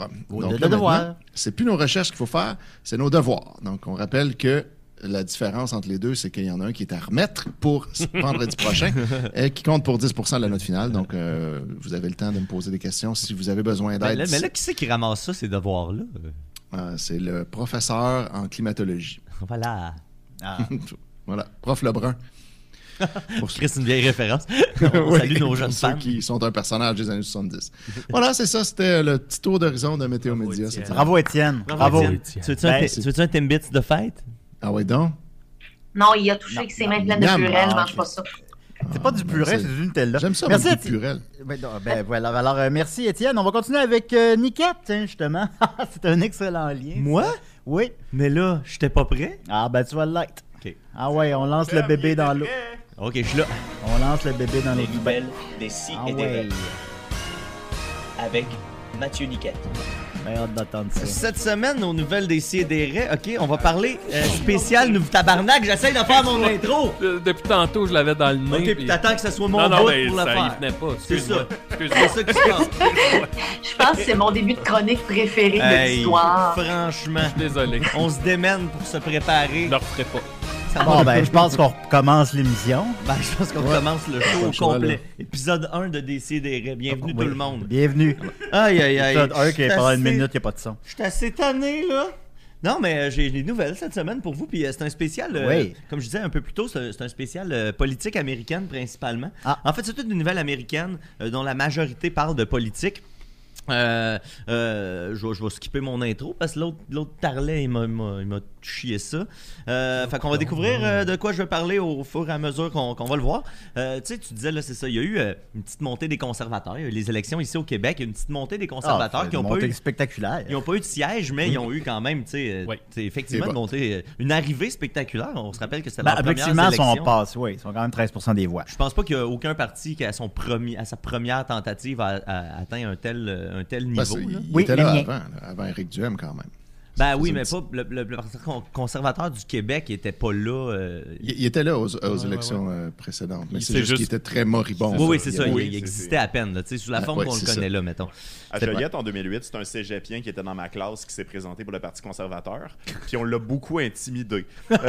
Vos Donc deux là, devoirs. maintenant, c'est plus nos recherches qu'il faut faire, c'est nos devoirs. Donc, on rappelle que la différence entre les deux, c'est qu'il y en a un qui est à remettre pour vendredi prochain et qui compte pour 10% de la note finale. Donc, vous avez le temps de me poser des questions si vous avez besoin d'aide. Mais là, qui c'est qui ramasse ça, ces devoirs-là? C'est le professeur en climatologie. Voilà. Ah. Voilà, prof Lebrun. Chris, une vieille référence. On Oui, salue nos pour jeunes ceux fans. qui sont un personnage des années 70. Voilà, c'est ça. C'était le petit tour d'horizon de Météo Média. Étienne. Bravo, Étienne. Bravo. Étienne. Tu veux-tu un Timbits de fête? Ah oui, donc? Non, il a touché avec ses mains pleines de Miam. purée, Ah, mange ok. pas ça. C'est pas du purée, c'est du Nutella. J'aime ça, Merci, beaucoup de Étienne. purelle. Ben voilà. Alors, merci, Étienne. On va continuer avec Niquette, hein, justement. C'est un excellent lien. Moi? Oui. Mais là, j'étais pas prêt. Ah, ben tu vas l'être. OK. Ah ouais, on lance le bébé dans l'eau. OK, je suis là. On lance le bébé dans l'eau. des si Ah et des ouais. rêves avec Mathieu Niquette. Ben hâte d'entendre ça. Cette semaine, aux nouvelles des si et des raies, OK, on va parler spécial nouveau tabarnak. J'essaie de faire mon intro. Depuis tantôt, je l'avais dans le nez. OK, puis t'attends que ce soit mon Non, non, bout mais pour le ça, faire. il venait pas. C'est Excuse-moi. ça. Excuse-moi. C'est ça qui se passe. Je pense que c'est mon début de chronique préféré de Hey, l'histoire. franchement, Désolé. on se démène pour se préparer. Je le referai pas. Ça Bon, ben, je pense qu'on recommence l'émission. Ben, je pense qu'on commence le show Pas au le choix, complet. là. Épisode 1 de Décidérés. Bienvenue Oui. tout le monde. Bienvenue. Aïe, aïe, aïe. Épisode 1 qui est Je suis pendant une assez- minute, il n'y a pas de son. Je suis assez tanné, là. Non, mais j'ai des nouvelles cette semaine pour vous. Puis c'est un spécial, Oui. comme je disais un peu plus tôt, c'est un spécial politique américaine principalement. Ah. En fait, c'est toute une nouvelle américaine dont la majorité parle de politique. Je vais skipper mon intro parce que l'autre tarlet, il m'a chié ça. Fait qu'on va découvrir de quoi je vais parler au fur et à mesure qu'on va le voir. Tu sais, tu disais, là, c'est ça, il y a eu une petite montée des conservateurs. Il y a eu les élections ici au Québec, il y a eu une petite montée des conservateurs qui n'ont pas eu... spectaculaire. Ils n'ont pas eu de siège, mais ils ont eu quand même, tu sais, Oui. effectivement, Et une montée, une arrivée spectaculaire. On se rappelle que c'était Ben, leur première objectivement, élection. son passe, oui. Ils sont quand même 13% des voix. Je pense pas qu'il y a aucun parti qui, à sa première tentative, a atteint un tel Ben, niveau. c'est- là. il Oui, était le là mien. avant Éric Duhem, quand même. Ben oui, mais pas le Parti conservateur du Québec n'était pas là. Il était là aux élections précédentes, mais c'est juste qu'il était très moribond. Oui, c'est ça. Il existait à peine, là, sous la forme qu'on le connaît là, mettons. À Joliette, en 2008, c'est un cégepien qui était dans ma classe qui s'est présenté pour le Parti conservateur. Puis on l'a beaucoup intimidé.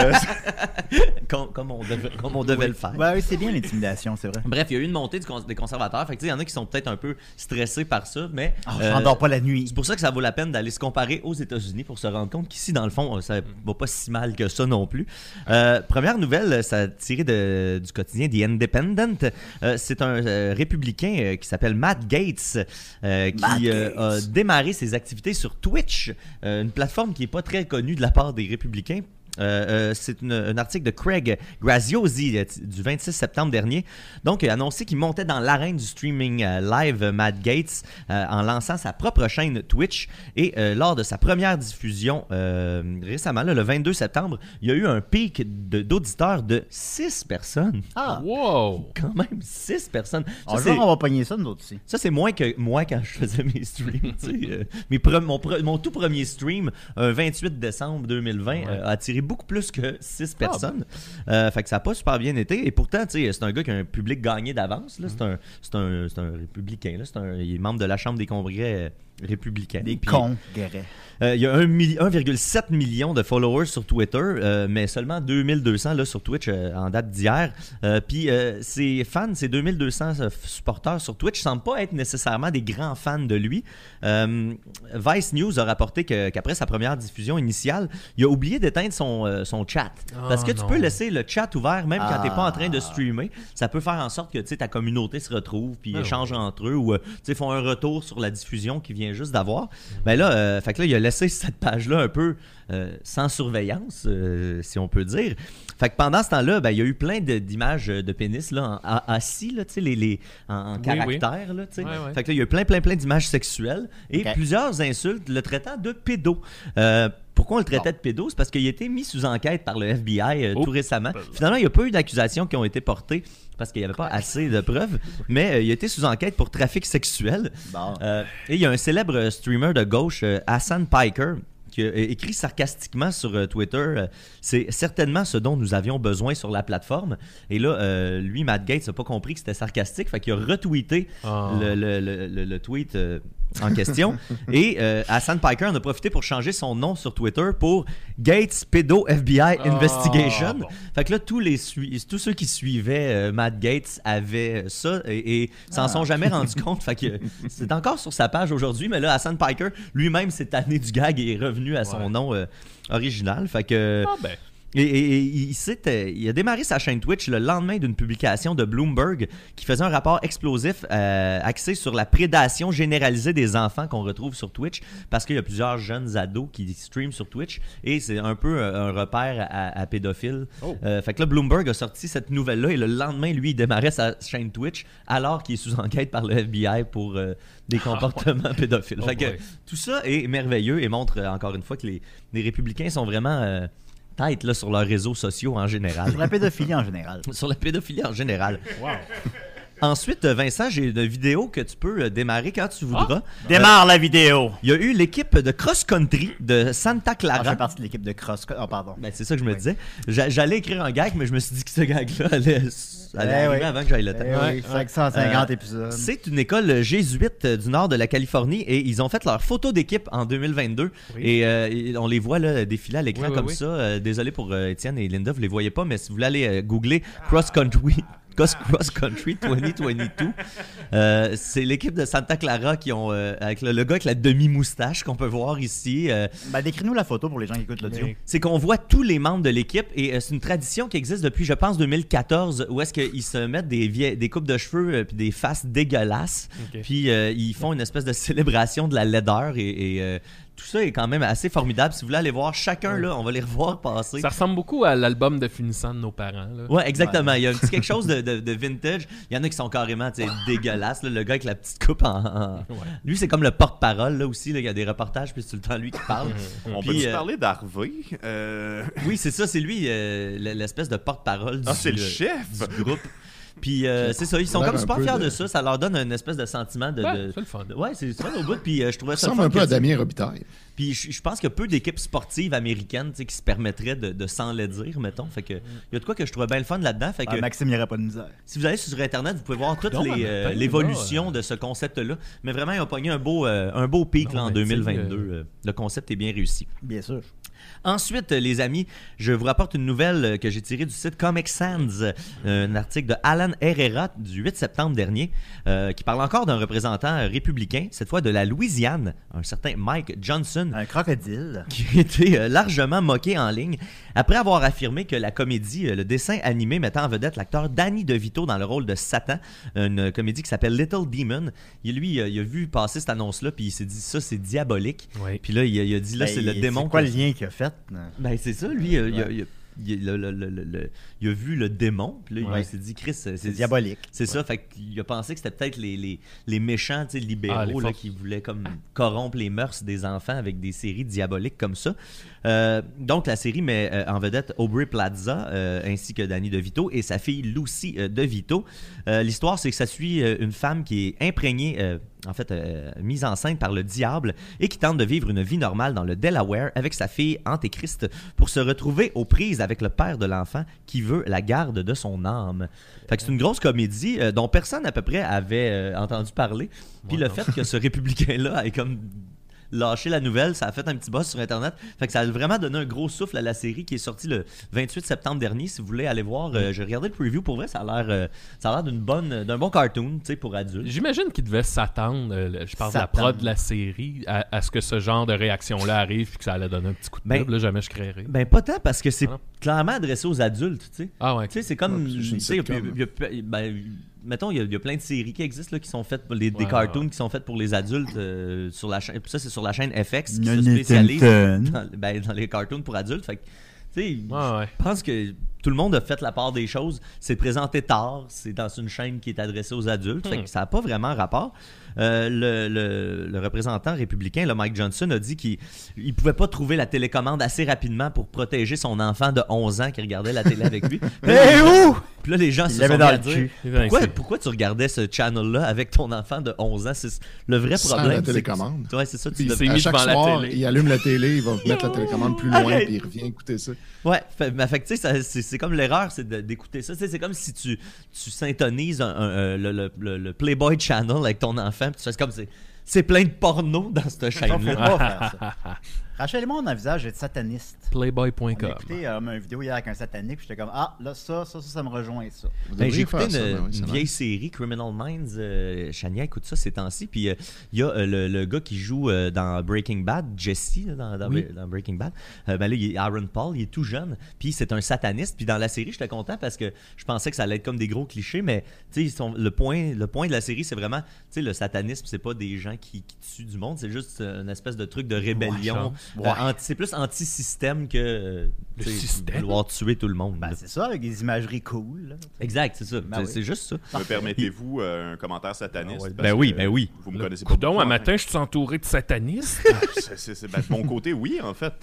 Comme on devait le faire. Oui, c'est bien l'intimidation, c'est vrai. Bref, il y a eu une montée des conservateurs. Fait que, il y en a qui sont peut-être un peu stressés par ça, mais je n'endors pas la nuit. c'est pour ça que ça vaut la peine d'aller se comparer aux États-Unis pour se rendre compte qu'ici, dans le fond, ça va pas si mal que ça non plus. Première nouvelle, ça a tiré du quotidien The Independent. C'est un républicain qui s'appelle Matt Gaetz qui a démarré ses activités sur Twitch, une plateforme qui n'est pas très connue de la part des républicains. C'est un article de Craig Graziosi du 26 septembre dernier. Donc, il a annoncé qu'il montait dans l'arène du streaming live Matt Gaetz en lançant sa propre chaîne Twitch. Et lors de sa première diffusion récemment, le 22 septembre, il y a eu un pic d'auditeurs de 6 personnes. Ah! Wow! Quand même, 6 personnes. On va pogner ça, nous autres aussi. Ça, c'est moins que moi quand je faisais mes streams. Mon tout premier stream, 28 décembre 2020, a attiré beaucoup plus que 6 personnes. Fait que ça n'a pas super bien été. Et pourtant, c'est un gars qui a un public gagné d'avance. Là. C'est un républicain. Là. Il est membre de la Chambre des congrès républicains. Des congrès. Il y a 1,7 million de followers sur Twitter, mais seulement 2200 là, sur Twitch en date d'hier. Puis ses fans, ces 2200 supporters sur Twitch, ne semblent pas être nécessairement des grands fans de lui. Vice News a rapporté qu'après sa première diffusion initiale, il a oublié d'éteindre son chat. Parce que tu peux laisser le chat ouvert même quand tu n'es pas en train de streamer. Ça peut faire en sorte que ta communauté se retrouve puis échange entre eux ou font un retour sur la diffusion qu'ils viennent juste d'avoir. Ben là, fait que là, il a laissé cette page-là un peu sans surveillance, si on peut dire. Fait que pendant ce temps-là, il y a eu plein d'images de pénis là, assis, là, en caractère. Là, Fait que là, il y a eu plein d'images sexuelles et plusieurs insultes le traitant de pédo. Pourquoi on le traitait de pédo? C'est parce qu'il a été mis sous enquête par le FBI tout récemment. Finalement, il n'y a pas eu d'accusations qui ont été portées parce qu'il n'y avait pas assez de preuves, mais il a été sous enquête pour trafic sexuel. Et il y a un célèbre streamer de gauche, Hassan Piker, qui a écrit sarcastiquement sur Twitter c'est certainement ce dont nous avions besoin sur la plateforme. Et là, lui, Matt Gaetz, n'a pas compris que c'était sarcastique, fait qu'il a retweeté le tweet en question. Et Hassan Piker en a profité pour changer son nom sur Twitter pour Gaetz Pedo FBI Investigation. Fait que là, tous ceux qui suivaient Matt Gaetz avaient ça et s'en sont jamais rendus compte. Fait que c'est encore sur sa page aujourd'hui, mais là, Hassan Piker lui-même s'est tanné du gag et est revenu à son nom original. Fait que... Et il a démarré sa chaîne Twitch le lendemain d'une publication de Bloomberg qui faisait un rapport explosif axé sur la prédation généralisée des enfants qu'on retrouve sur Twitch parce qu'il y a plusieurs jeunes ados qui streament sur Twitch et c'est un peu un repère à pédophiles. Fait que là, Bloomberg a sorti cette nouvelle-là et le lendemain, lui, il démarrait sa chaîne Twitch alors qu'il est sous enquête par le FBI pour des comportements pédophiles. Fait que tout ça est merveilleux et montre encore une fois que les républicains sont vraiment... tête là, sur leurs réseaux sociaux en général. Sur la pédophilie en général. Sur la pédophilie en général. Wow. Ensuite, Vincent, j'ai une vidéo que tu peux démarrer quand tu voudras. Démarre la vidéo. Il y a eu l'équipe de cross-country de Santa Clara. Je fais partie de l'équipe de cross-country. Oh, pardon. Ben, c'est ça que je me disais. J'allais écrire un gag, mais je me suis dit que ce gag-là allait arriver avant que j'aille le temps. 550 épisodes. C'est une école jésuite du nord de la Californie et ils ont fait leur photo d'équipe en 2022. Et on les voit là, défiler à l'écran comme ça. Désolé pour Étienne et Linda, vous les voyez pas, mais si vous voulez aller googler cross-country 2022. C'est l'équipe de Santa Clara qui ont avec le gars avec la demi-moustache qu'on peut voir ici. Décris-nous la photo pour les gens qui écoutent l'audio. C'est qu'on voit tous les membres de l'équipe et c'est une tradition qui existe depuis, je pense, 2014 où est-ce qu'ils se mettent des coupes de cheveux puis des faces dégueulasses. Puis ils font une espèce de célébration de la laideur et tout ça est quand même assez formidable. Si vous voulez aller voir chacun, là, on va les revoir passer. Ça ressemble beaucoup à l'album de finissant de nos parents. Là. Ouais, exactement. Il y a un petit quelque chose de vintage. Il y en a qui sont carrément dégueulasses. Là, le gars avec la petite coupe Lui, c'est comme le porte-parole là, aussi. Là. Il y a des reportages, puis c'est tout le temps lui qui parle. On peut-tu parler d'Harvey? Oui, c'est ça. C'est lui, l'espèce de porte-parole c'est le chef du groupe. Puis c'est ça, ils sont Ça a comme l'air super un peu fiers de de- ça. Ça leur donne une espèce de sentiment de. Ouais, c'est le fun. Ouais, c'est fun au bout. Puis je trouvais Ça ça ressemble fun un peu que à Damien Robitaille. Puis je pense qu'il y a peu d'équipes sportives américaines tu sais, qui se permettraient de s'enlaidir, mettons. Fait que il y a de quoi que je trouvais bien le fun là-dedans. Fait que Maxime, il n'y aurait pas de misère. si vous allez sur Internet, vous pouvez voir toute Donc, en même temps, l'évolution là, de ce concept-là. Mais vraiment, ils ont pogné un beau pic Non, là, en mais tu sais, 2022. Le concept est bien réussi. Bien sûr. Ensuite, les amis, je vous rapporte une nouvelle que j'ai tirée du site Comic Sans, un article de Alan Herrera du 8 septembre dernier, qui parle encore d'un représentant républicain, cette fois de la Louisiane, un certain Mike Johnson, Un crocodile. qui a été largement moqué en ligne après avoir affirmé que la comédie, le dessin animé mettant en vedette l'acteur Danny DeVito dans le rôle de Satan, une comédie qui s'appelle Little Demon, il a vu passer cette annonce-là, puis il s'est dit ça, c'est diabolique. Ouais. Puis là, il a dit là, Ben, c'est le démon. C'est quoi le lien qu'il a fait? Ben, c'est ça, lui, il a vu le démon, puis là, Ouais. il s'est dit, Chris, C'est diabolique. C'est ça, fait qu'il a pensé que c'était peut-être les méchants, tu sais, libéraux, Ah, les là, forces. qui voulaient comme corrompre les mœurs des enfants avec des séries diaboliques comme ça. Donc, la série met en vedette Aubrey Plaza, ainsi que Danny DeVito et sa fille Lucy DeVito. L'histoire, c'est que ça suit une femme qui est imprégnée, mise enceinte par le diable et qui tente de vivre une vie normale dans le Delaware avec sa fille Antéchrist pour se retrouver aux prises avec le père de l'enfant qui veut la garde de son âme. Fait que c'est une grosse comédie dont personne à peu près avait entendu parler. Puis le fait que ce républicain-là ait comme lâché la nouvelle, ça a fait un petit buzz sur Internet. Fait que ça a vraiment donné un gros souffle à la série qui est sortie le 28 septembre dernier. Si vous voulez aller voir, j'ai regardé le preview. Pour vrai, ça a l'air d'un bon cartoon, tu sais, pour adultes. J'imagine qu'il devait s'attendre, je parle de la S'attendre. prod de la série, à ce que ce genre de réaction-là arrive puis que ça allait donner un petit coup de Ben, pub. Là, jamais je créerais. Ben, pas tant parce que c'est Ah non. clairement adressé aux adultes, tu sais. Ah ouais. Tu sais, c'est comme. Ouais, c'est une tu sais, sitcom. mettons, il y a plein de séries qui existent là, qui sont faites, des Ouais, cartoons ouais. qui sont faites pour les adultes sur la chaîne. Ça, c'est sur la chaîne FX qui se Nani spécialise Tintin. dans les cartoons pour adultes. Fait que, tu sais, Ouais, ouais. je pense que tout le monde a fait la part des choses. C'est présenté tard, c'est dans une chaîne qui est adressée aux adultes. Fait que ça n'a pas vraiment rapport. Le représentant républicain, le Mike Johnson, a dit qu'il ne pouvait pas trouver la télécommande assez rapidement pour protéger son enfant de 11 ans qui regardait la télé avec lui. Mais où? Puis là, les gens Il se sont l'avait mis dans à le dire cul. pourquoi tu regardais ce channel-là avec ton enfant de 11 ans? C'est le vrai Sans problème. la c'est- télécommande. Ouais, c'est ça. Tu Puis devais- à mis chaque devant la soir, télé. il allume la télé, il va mettre la télécommande plus loin, Arrête. puis il revient écouter ça. Ouais, mais fait que, tu sais, c'est comme l'erreur, c'est d'écouter ça. Tu sais, c'est comme si tu syntonises le Playboy Channel avec ton enfant, puis tu fais comme c'est plein de porno dans cette Ça, chaîne-là. faut pas faire ça. Rachel et moi, on envisage d'être sataniste. On a Playboy.com. écouté une vidéo hier avec un satanique, puis j'étais comme, ah, là, ça me rejoint ça. Vous Ben, j'ai devriez écouté faire ça, ben oui, c'est une vrai. vieille série, Criminal Minds. Chania écoute ça ces temps-ci. Puis il y a le gars qui joue dans Breaking Bad, Jesse, là, dans Breaking Bad. Ben là, il est Aaron Paul, il est tout jeune. Puis c'est un sataniste. Puis dans la série, j'étais content parce que je pensais que ça allait être comme des gros clichés. Mais tu sais, le point de la série, c'est vraiment, tu sais, le satanisme, c'est pas des gens qui tuent du monde. C'est juste une espèce de truc de rébellion. Ouais, C'est plus anti-système que Le tu sais, système. vouloir tuer tout le monde. Ben, là. c'est ça, avec des imageries cool. là. Exact, c'est ça. Ben oui. C'est juste ça. Me permettez-vous un commentaire sataniste? Ah ouais, Parce ben oui, que ben oui. Vous me connaissez pas Coudon, beaucoup, un en matin, je suis entouré de satanistes. Ben, de mon côté, oui, en fait.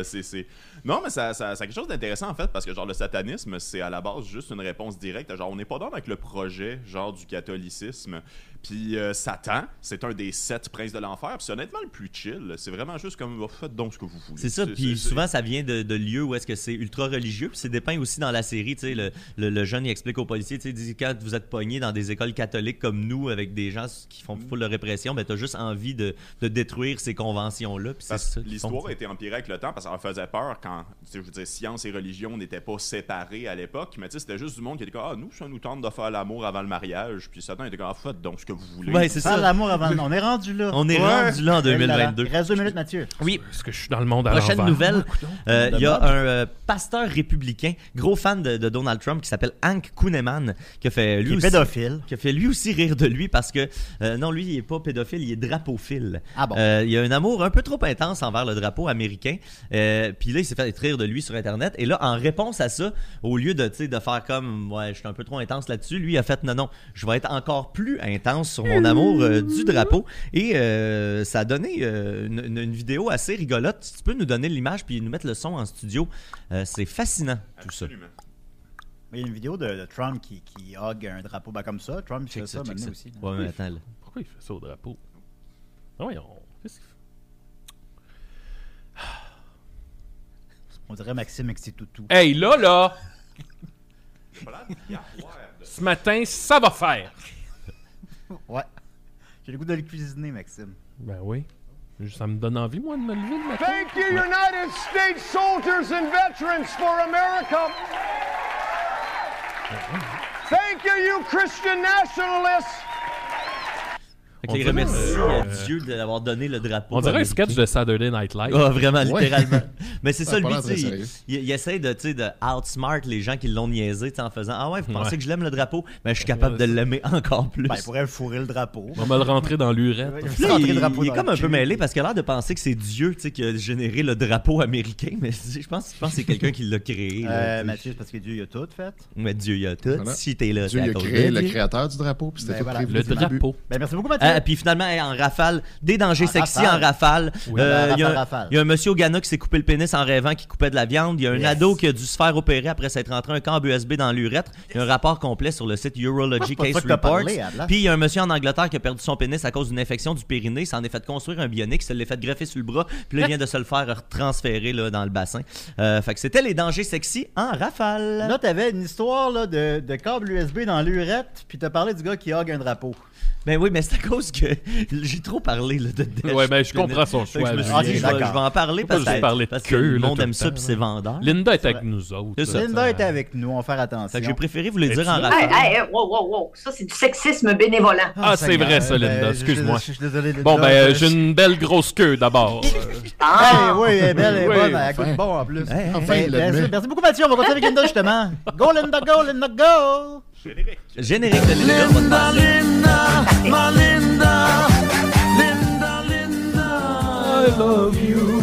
Non, mais ça a quelque chose d'intéressant, en fait, parce que, genre, le satanisme, c'est à la base juste une réponse directe. Genre, on n'est pas dans avec le projet, genre, du catholicisme. Puis Satan, c'est un des 7 princes de l'enfer. Puis c'est honnêtement le plus chill. C'est vraiment juste comme, faites donc ce que vous voulez. C'est ça, puis souvent ça vient de lieux où est-ce que c'est ultra religieux, puis c'est dépeint aussi dans la série, tu sais, le jeune il explique aux policiers, tu sais, il dit quand vous êtes pognés dans des écoles catholiques comme nous, avec des gens qui font full de répression, ben t'as juste envie de détruire ces conventions-là, puis c'est Parce ça que qu'ils font. l'histoire a été empirée avec le temps parce que ça leur faisait peur quand, tu sais, je veux dire, science et religion n'étaient pas séparés à l'époque, mais tu sais, c'était juste du monde qui était comme, nous, ça nous tente de faire l'amour avant le mariage, puis Satan était comme, faites donc ce que vous voulez. Ouais, c'est Faire ça. l'amour avant. On est rendu là. On est rendu là en 2022. Il reste 2 minutes, Mathieu. Oui, Est-ce que je suis dans le monde à prochaine l'envers? nouvelle, il y a un pasteur républicain, gros fan de Donald Trump, qui s'appelle Hank Kunneman, qui a fait lui Qui est aussi pédophile. qui a fait lui aussi rire de lui parce que non, lui il est pas pédophile, il est drapophile. Ah bon? Il y a un amour un peu trop intense envers le drapeau américain. Puis là il s'est fait rire de lui sur internet et là en réponse à ça, au lieu de faire comme ouais, je suis un peu trop intense là-dessus, lui il a fait non, je vais être encore plus intense sur mon amour du drapeau et ça a donné une vidéo assez rigolote. Si tu peux nous donner l'image puis nous mettre le son en studio, c'est fascinant tout ça. Absolument. Il y a une vidéo de Trump qui hug un drapeau comme ça. Trump fait ça maintenant aussi. Ouais, mais attends, là. Pourquoi il fait ça au drapeau? Ah oui, qu'est-ce qu'il fait? On dirait Maxime avec ses toutous. Hey, là! Ce matin, ça va faire! Ouais. J'ai le goût de le cuisiner, Maxime. Ben oui. Ça me donne envie, moi, de me lever le matin. Thank you, United States soldiers and veterans, for America. Thank you, you Christian nationalists. Fait que les remercie à Dieu d'avoir donné le drapeau. On dirait un sketch de Saturday Night Live. Ah, vraiment, Ouais. littéralement. Mais c'est ça, pas lui, l'air très tu sais, sérieux. il essaie de outsmart les gens qui l'ont niaisé, tu sais, en faisant « Ah ouais, vous pensez que je l'aime le drapeau? Ben, je suis capable de l'aimer encore plus. Ben, il pourrait fourrer le drapeau. On va me le rentrer dans l'urette. Puis là, il est comme un peu mêlé parce qu'il a l'air de penser que c'est Dieu, tu sais, qui a généré le drapeau américain, mais je pense que c'est quelqu'un qui l'a créé. là, tu sais. Mathieu, c'est parce que Dieu il a tout fait. Mais Dieu, il a tout. Voilà. Si t'es là, Dieu c'est à il a cause créé de le Dieu. créateur du drapeau, puis c'était Ben tout voilà. prévu Le depuis le début. drapeau. Ben, merci beaucoup, Mathieu. Puis finalement, en rafale, des dangers En sexy rafale. en rafale. Oui, Il y a rafale. il y a un monsieur au Ghana qui s'est coupé le pénis en rêvant qu'il coupait de la viande. Il y a un Yes. ado qui a dû se faire opérer après s'être rentré un câble USB dans l'urètre. Il y a un rapport complet sur le site Urology C'est pas de Case ça que t'as Reports. parlé, Adla. Puis il y a un monsieur en Angleterre qui a perdu son pénis à cause d'une infection du périnée. Il s'en est fait construire un bionique, il se l'est fait greffer sur le bras. Puis là, il vient de se le faire transférer là, dans le bassin. Fait que c'était les dangers sexy en rafale. Là, t'avais une histoire là, de câble USB dans l'urette, puis t'as parlé du gars qui hug un drapeau. Ben oui, mais c'est à cause que j'ai trop parlé là, de Ouais, ben je comprends son Fait que choix. je me suis lui. dit, je vais en parler Faut pas juste parler de parce que queue, le là, monde tout aime le ça temps, puis c'est vendeur. Linda est avec nous autres. C'est ça. Linda était avec nous, on va faire attention. Fait que j'ai préféré vous le dire Es-tu en là? rafale. Hey, wow. Ça, c'est du sexisme bénévolent. Ah, c'est vrai ça, Ben, Linda. Excuse-moi. Je suis désolé, Linda. Bon, ben, j'ai une belle grosse queue d'abord. Ah! Oui, elle est belle, elle est Oui, bonne, elle enfin. goûte bon en plus. Hey, Enfin, il merci, l'admet. merci beaucoup, Mathieu. On va continuer avec Linda, justement. Go, Linda, go, Linda, go! Générique de Linda, on va te passer. I love you.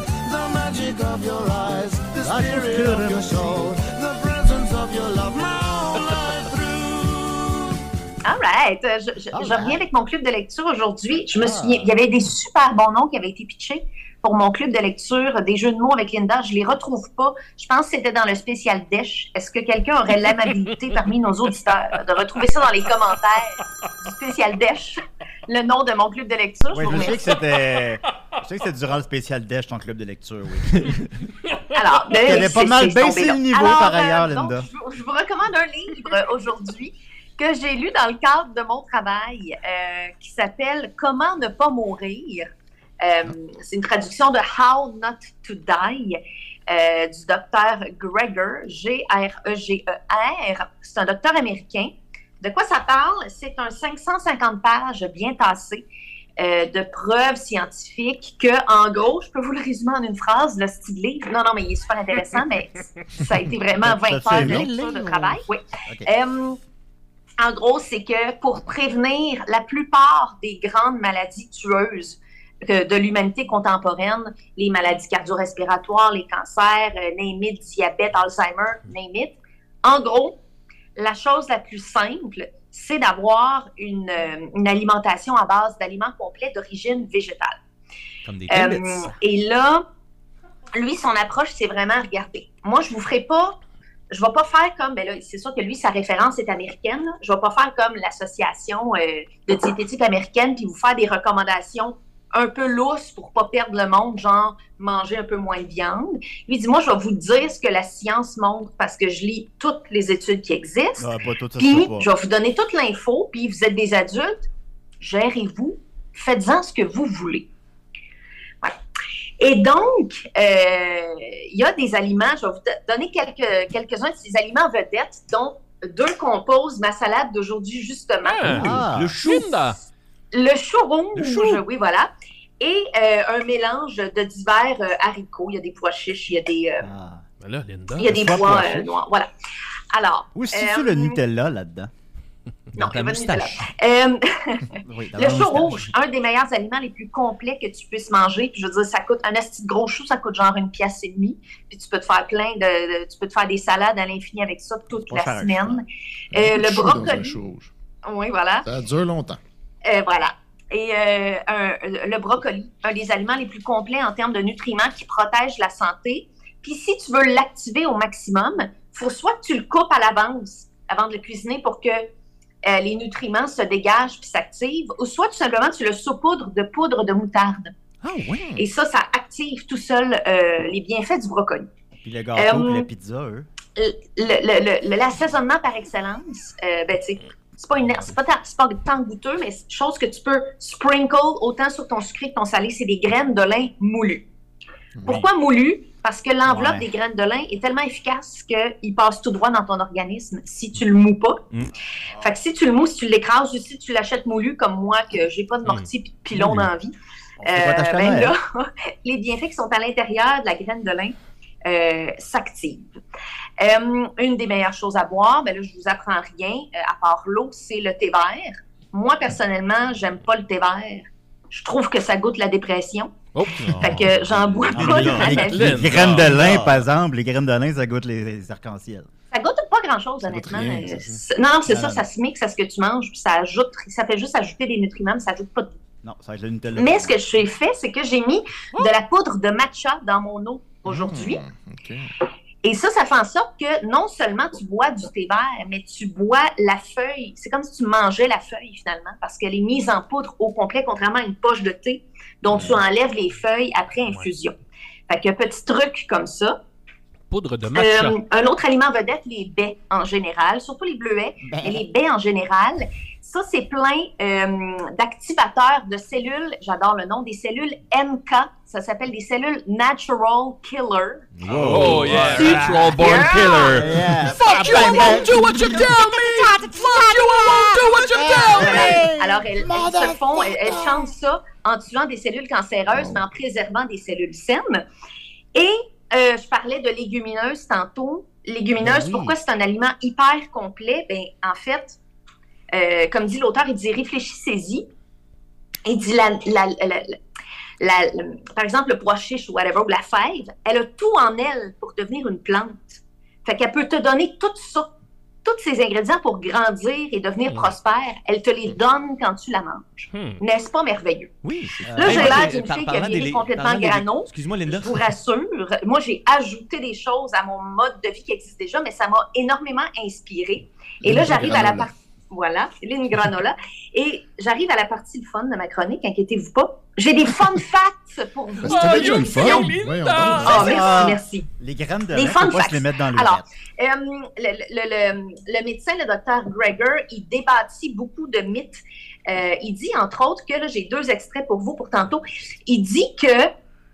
All right. Je reviens avec mon club de lecture aujourd'hui. Je me souviens, il y avait des super bons noms qui avaient été pitchés pour mon club de lecture, des jeux de mots avec Linda. Je les retrouve pas. Je pense que c'était dans le spécial Dèche. Est-ce que quelqu'un aurait l'amabilité parmi nos auditeurs de retrouver ça dans les commentaires du spécial Dèche, le nom de mon club de lecture? Oui, vous je sais remercie. que c'était. Je sais que c'était durant le spécial Dash, ton club de lecture, oui. Alors, Il avait pas mal baissé tombé là. le niveau, Alors, par ailleurs, donc, Linda. je vous recommande un livre aujourd'hui que j'ai lu dans le cadre de mon travail qui s'appelle « Comment ne pas mourir ». C'est une traduction de « How Not to Die » du docteur Greger, G-R-E-G-E-R. C'est un docteur américain. De quoi ça parle? C'est un 550 pages bien tassé de preuves scientifiques que, en gros, je peux vous le résumer en une phrase, le style livre. Non, mais il est super intéressant, mais ça a été vraiment 20 heures de lecture de travail. Oui. Okay. En gros, c'est que pour prévenir la plupart des grandes maladies tueuses de l'humanité contemporaine, les maladies cardio-respiratoires, les cancers, name it, diabète, Alzheimer, name it, en gros, la chose la plus simple, c'est d'avoir une alimentation à base d'aliments complets d'origine végétale. Comme des pellets. Et là, lui, son approche, c'est vraiment, regardez, moi, je vais pas faire comme, ben là, c'est sûr que lui, sa référence est américaine, là. Je vais pas faire comme l'association de diététique américaine puis vous faire des recommandations un peu lousses pour pas perdre le monde, genre manger un peu moins de viande. Lui dit, moi, je vais vous dire ce que la science montre parce que je lis toutes les études qui existent. Ah, pas tout, ça se Puis, peut pas. je vais vous donner toute l'info, puis vous êtes des adultes, gérez-vous, faites-en ce que vous voulez. Voilà. Et donc, il y a des aliments, je vais vous donner quelques-uns de ces aliments vedettes, dont 2 composent ma salade d'aujourd'hui, justement. Ah. Le chou. Linda. Le chou rouge, Le chou. oui, voilà. Et un mélange de divers haricots. Il y a des pois chiches, il y a des, Ah. Ben là, Linda. il y a des Soit pois pois chiches. noirs. Voilà. Alors. Où situe le Nutella là-dedans? Non, Dans ta il y a pas de moustache. Oui, dans Le la chou moustache. rouge, un des meilleurs aliments les plus complets que tu puisses manger. Puis je veux dire, ça coûte un asti de gros chou, ça coûte genre 1,5 piastre. Puis tu peux te faire tu peux te faire des salades à l'infini avec ça toute Pas la faire un semaine. Un Le chou dans un brocoli. chou rouge. Oui, voilà. Ça dure longtemps. Voilà. Et le brocoli, un des aliments les plus complets en termes de nutriments qui protègent la santé. Puis si tu veux l'activer au maximum, faut soit que tu le coupes à l'avance avant de le cuisiner pour que les nutriments se dégagent puis s'activent, ou soit tout simplement tu le saupoudres de poudre de moutarde. Ah oui. Et ça active tout seul les bienfaits du brocoli. Puis le gâteau puis la pizza, eux. L'assaisonnement par excellence, ben, tu sais, c'est pas tant goûteux, mais c'est chose que tu peux sprinkle autant sur ton sucré que ton salé, c'est des graines de lin moulues. Oui. Pourquoi moulues? Parce que l'enveloppe des graines de lin est tellement efficace qu'il passe tout droit dans ton organisme si tu le moues pas. Fait que si tu le moues, si tu l'écrases ou si tu l'achètes moulu comme moi, que j'ai pas de mortier et de pilon dans la vie, ben là, les bienfaits qui sont à l'intérieur de la graine de lin s'activent. Une des meilleures choses à boire, ben là, je vous apprends rien, à part l'eau, c'est le thé vert. Moi, personnellement, j'aime pas le thé vert. Je trouve que ça goûte la dépression. Fait que j'en bois pas. Les graines de lin, par exemple, les graines de lin, ça goûte les arcs-en-ciel. Ça goûte pas grand-chose, honnêtement. Non, c'est ça, ça se mixe à ce que tu manges, puis ça fait juste ajouter des nutriments, mais ça ajoute pas de... Non, ça ajoute le Nutella. Mais ce que j'ai fait, c'est que j'ai mis de la poudre de matcha dans mon eau aujourd'hui. Et ça fait en sorte que non seulement tu bois du thé vert, mais tu bois la feuille. C'est comme si tu mangeais la feuille, finalement, parce qu'elle est mise en poudre au complet, contrairement à une poche de thé dont tu enlèves les feuilles après infusion. Fait que petit truc comme ça. Poudre de matcha. Un autre aliment vedette, les baies en général, surtout les bleuets, mais les baies en général. Ça, c'est plein d'activateurs de cellules, j'adore le nom, des cellules NK. Ça s'appelle des cellules Natural Killer. Oh, yeah, Natural Born Killer. Yeah. Fuck you, I won't do what you tell me. Fuck you, I won't do what you tell me. Alors, elles chantent ça en tuant des cellules cancéreuses, mais en préservant des cellules saines. Et je parlais de légumineuses tantôt. Légumineuses, pourquoi c'est un aliment hyper complet? Ben, en fait, comme dit l'auteur, il dit réfléchissez-y. Il dit par exemple, le pois chiche ou whatever, ou la fève, elle a tout en elle pour devenir une plante. Fait qu'elle peut te donner tout ça, tous ces ingrédients pour grandir et devenir prospère. Elle te les donne quand tu la manges. N'est-ce pas merveilleux? Oui. Là, j'ai l'air d'une fille qui a viré complètement grano. Excuse-moi, Linda. Je vous rassure. Moi, j'ai ajouté des choses à mon mode de vie qui existe déjà, mais ça m'a énormément inspiré. Et là, j'arrive à la partie... Voilà, une granola. Et j'arrive à la partie fun de ma chronique, inquiétez-vous pas. J'ai des fun facts pour vous. C'était déjà une fun. Merci. Les graines de lin, faut pas se les mettre dans le Alors, le médecin, le docteur Greger, il débattit beaucoup de mythes. Il dit, entre autres, que là, j'ai 2 extraits pour vous pour tantôt. Il dit que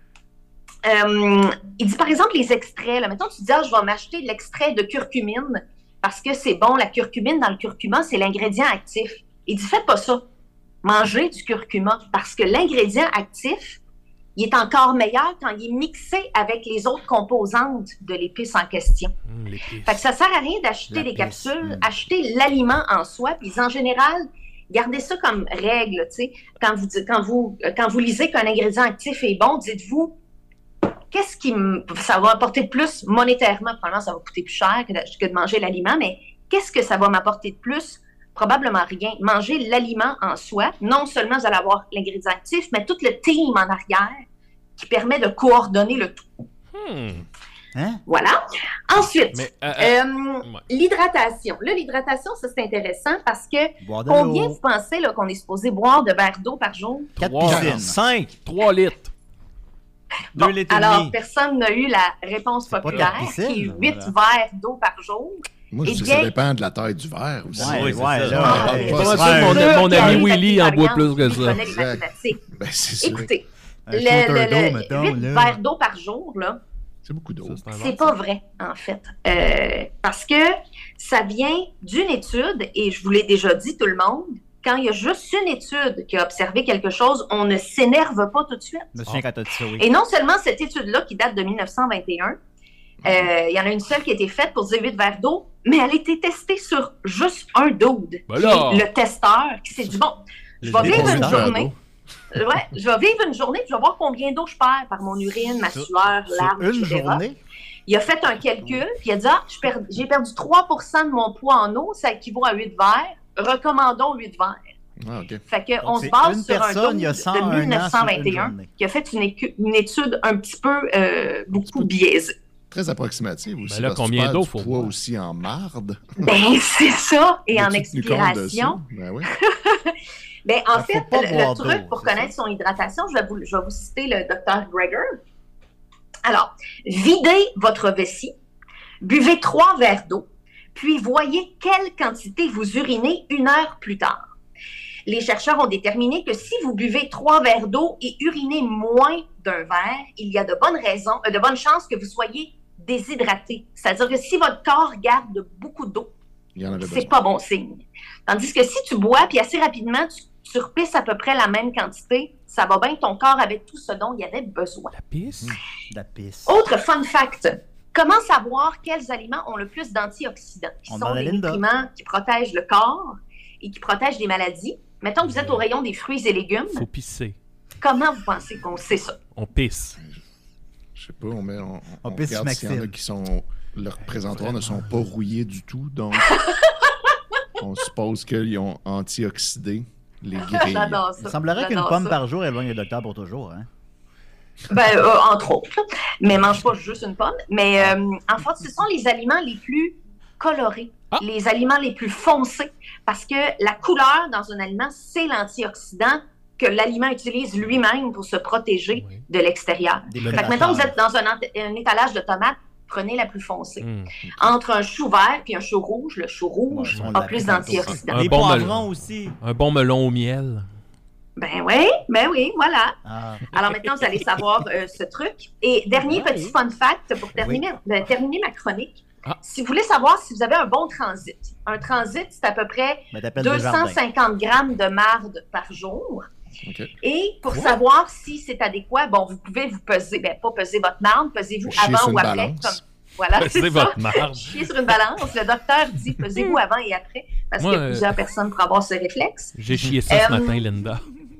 par exemple, les extraits, là, maintenant tu dis, je vais m'acheter l'extrait de curcumine parce que c'est bon, la curcumine dans le curcuma, c'est l'ingrédient actif. Il dit, faites pas ça. Mangez du curcuma parce que l'ingrédient actif, il est encore meilleur quand il est mixé avec les autres composantes de l'épice en question. Fait que ça sert à rien d'acheter des capsules, acheter l'aliment en soi, puis en général, gardez ça comme règle, tu sais. Quand vous lisez qu'un ingrédient actif est bon, dites-vous, qu'est-ce qui ça va apporter de plus monétairement? Probablement, ça va coûter plus cher que de manger l'aliment, mais qu'est-ce que ça va m'apporter de plus? Probablement rien. Manger l'aliment en soi, non seulement vous allez avoir l'ingrédient actif, mais tout le team en arrière qui permet de coordonner le tout. Hein? Voilà. Ensuite, l'hydratation. Là, l'hydratation, ça, c'est intéressant parce que combien vous pensez là, qu'on est supposé boire de verres d'eau par jour? 4 piscines. 5. 3 litres. 2 litres alors, et demi. personne n'a eu la réponse populaire, piscine, qui est 8 voilà. verres d'eau par jour. Moi, je dis que ça dépend de la taille du verre aussi. Mon ami Willy en boit plus que ça. Les mathématiques. Ben, c'est sûr. Écoutez, Un shooter d'eau, mettons, 8 là. verres d'eau par jour, là, C'est beaucoup d'eau. c'est pas vrai, en fait. Parce que ça vient d'une étude, et je vous l'ai déjà dit, tout le monde, quand il y a juste une étude qui a observé quelque chose, on ne s'énerve pas tout de suite. Je me souviens quand t'as dit ça, oui. Et non seulement cette étude-là, qui date de 1921, il y en a une seule qui a été faite pour 18 verres d'eau, mais elle a été testée sur juste un dude, Voilà. qui est le testeur, qui s'est dit, bon, je vais vivre une journée. Ouais, je vais vivre une journée, puis je vais voir combien d'eau je perds par mon urine, ma sueur, larmes, Une etc. journée? Il a fait un calcul, puis il a dit, j'ai perdu 3% de mon poids en eau, ça équivaut à 8 verres. Recommandons 8 verres. Ah, OK. Fait que on c'est se base une sur un personne, dude il y a 101 de ans sur une 1921 journée. qui a fait une étude un petit peu beaucoup biaisée. très approximative aussi. Ben là, parce que tu combien perds d'eau du faut poids boire? aussi en marde. Ben, c'est ça. Et en Tu tenu compte de ça? expiration. Ben oui. Ben, en faut fait, pas boire le truc d'eau, pour c'est connaître son hydratation, je vais vous citer le docteur Greger. Alors, videz votre vessie, buvez 3 verres d'eau, puis voyez quelle quantité vous urinez 1 heure plus tard. Les chercheurs ont déterminé que si vous buvez 3 verres d'eau et urinez moins d'1 verre, il y a de bonnes chances que vous soyez déshydraté. C'est-à-dire que si votre corps garde beaucoup d'eau, Il y en avait c'est besoin. pas bon signe. Tandis que si tu bois, puis assez rapidement, tu repisses à peu près la même quantité, ça va bien, ton corps avait tout ce dont il avait besoin. La pisse? La pisse. Autre fun fact, comment savoir quels aliments ont le plus d'antioxydants, qui On sont demande à des Linda. nutriments qui protègent le corps et qui protègent des maladies? Mettons que vous êtes au rayon des fruits et légumes, Faut pisser. comment vous pensez qu'on sait ça? On pisse. Je sais pas, on pisse regarde s'il y en a Maxime. qui sont... Leurs présentoirs ne sont pas rouillés du tout, donc on suppose qu'ils ont antioxydé les grilles. J'adore ça. Il semblerait qu'une J'adore pomme ça. par jour éloigne le docteur pour toujours. Hein? Ben, entre autres. Là. Mais mange pas juste une pomme. Mais en fait, ce sont les aliments les plus colorés, les aliments les plus foncés, parce que la couleur dans un aliment, c'est l'antioxydant que l'aliment utilise lui-même pour se protéger de l'extérieur. Des Fait que bonnes mettons que vous affaires. êtes dans un étalage de tomates, prenez la plus foncée. Mm. Entre un chou vert et un chou rouge, le chou rouge Ouais, on a l'a plus appris tantôt. d'antioxydants. Les bon poivrons melon. aussi. Un bon melon au miel. Ben oui, voilà. Ah. Alors maintenant, vous allez savoir ce truc. Et dernier Ouais. petit fun fact pour terminer ma chronique. Ah. Si vous voulez savoir si vous avez un bon transit, un transit, c'est à peu près Mais t'appelles le jardin. 250 grammes de marde par jour. OK. Et pour savoir si c'est adéquat, bon, vous pouvez vous peser, ben pas peser votre marde, pesez-vous Chier sur avant une ou après. balance. Comme, voilà, Pesez c'est votre ça. marde. Chier sur une balance. Le docteur dit pesez-vous avant et après, parce Moi, qu'il y a plusieurs personnes pour avoir ce réflexe. J'ai chié ça ce matin, Linda.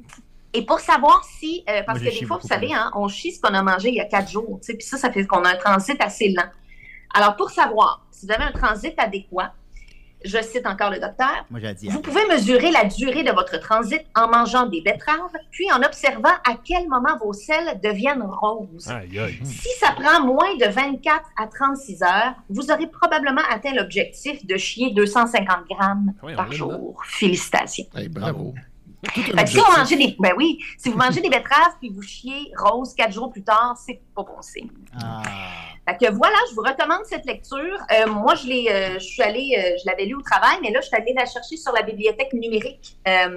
Et pour savoir si, parce Moi, que j'ai des chié fois, vous beaucoup, savez, pareil. hein, on chie ce qu'on a mangé il y a 4 jours, tu sais, puis ça fait qu'on a un transit assez lent. Alors, pour savoir si vous avez un transit adéquat, je cite encore le docteur, Moi, j'ai dit. vous pouvez mesurer la durée de votre transit en mangeant des betteraves, puis en observant à quel moment vos selles deviennent roses. Aïe, aïe. Si ça prend moins de 24 à 36 heures, vous aurez probablement atteint l'objectif de chier 250 grammes Oui, on par l'aime, jour. Félicitations. Hey, bravo. Tout un Fait que si objectif. vous mangez des, ben oui, si vous mangez des betteraves puis vous chiez rose 4 jours plus tard, c'est pas bon signe. Ah. Fait que voilà, je vous recommande cette lecture. Moi, je suis allée, je l'avais lu au travail, mais là, je suis allée la chercher sur la bibliothèque numérique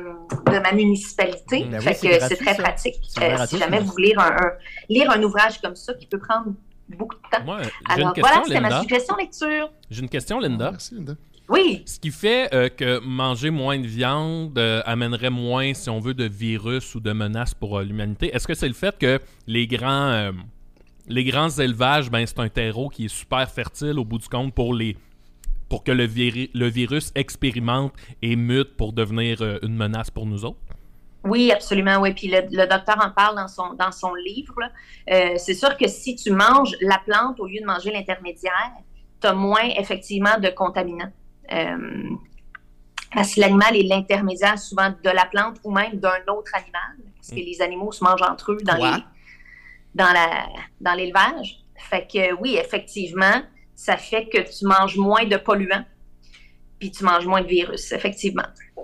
de ma municipalité. Ben oui, fait c'est que gratuit, c'est très ça. pratique. C'est ouvert à Si tous, jamais mais- vous voulez lire un ouvrage comme ça qui peut prendre beaucoup de temps. Moi, j'ai Alors une voilà, question, c'était ma Linda. suggestion lecture. J'ai une question, Linda. Merci, Linda. Oui. Ce qui fait que manger moins de viande amènerait moins, si on veut, de virus ou de menaces pour l'humanité. Est-ce que c'est le fait que les grands élevages, ben, c'est un terreau qui est super fertile au bout du compte pour que le virus expérimente et mute pour devenir une menace pour nous autres? Oui, absolument, oui. Puis le docteur en parle dans son livre. Là. C'est sûr que si tu manges la plante au lieu de manger l'intermédiaire, tu as moins effectivement de contaminants. Parce que l'animal est l'intermédiaire souvent de la plante ou même d'un autre animal. Parce que les animaux se mangent entre eux dans l'élevage. Fait que oui, effectivement, ça fait que tu manges moins de polluants puis tu manges moins de virus, effectivement.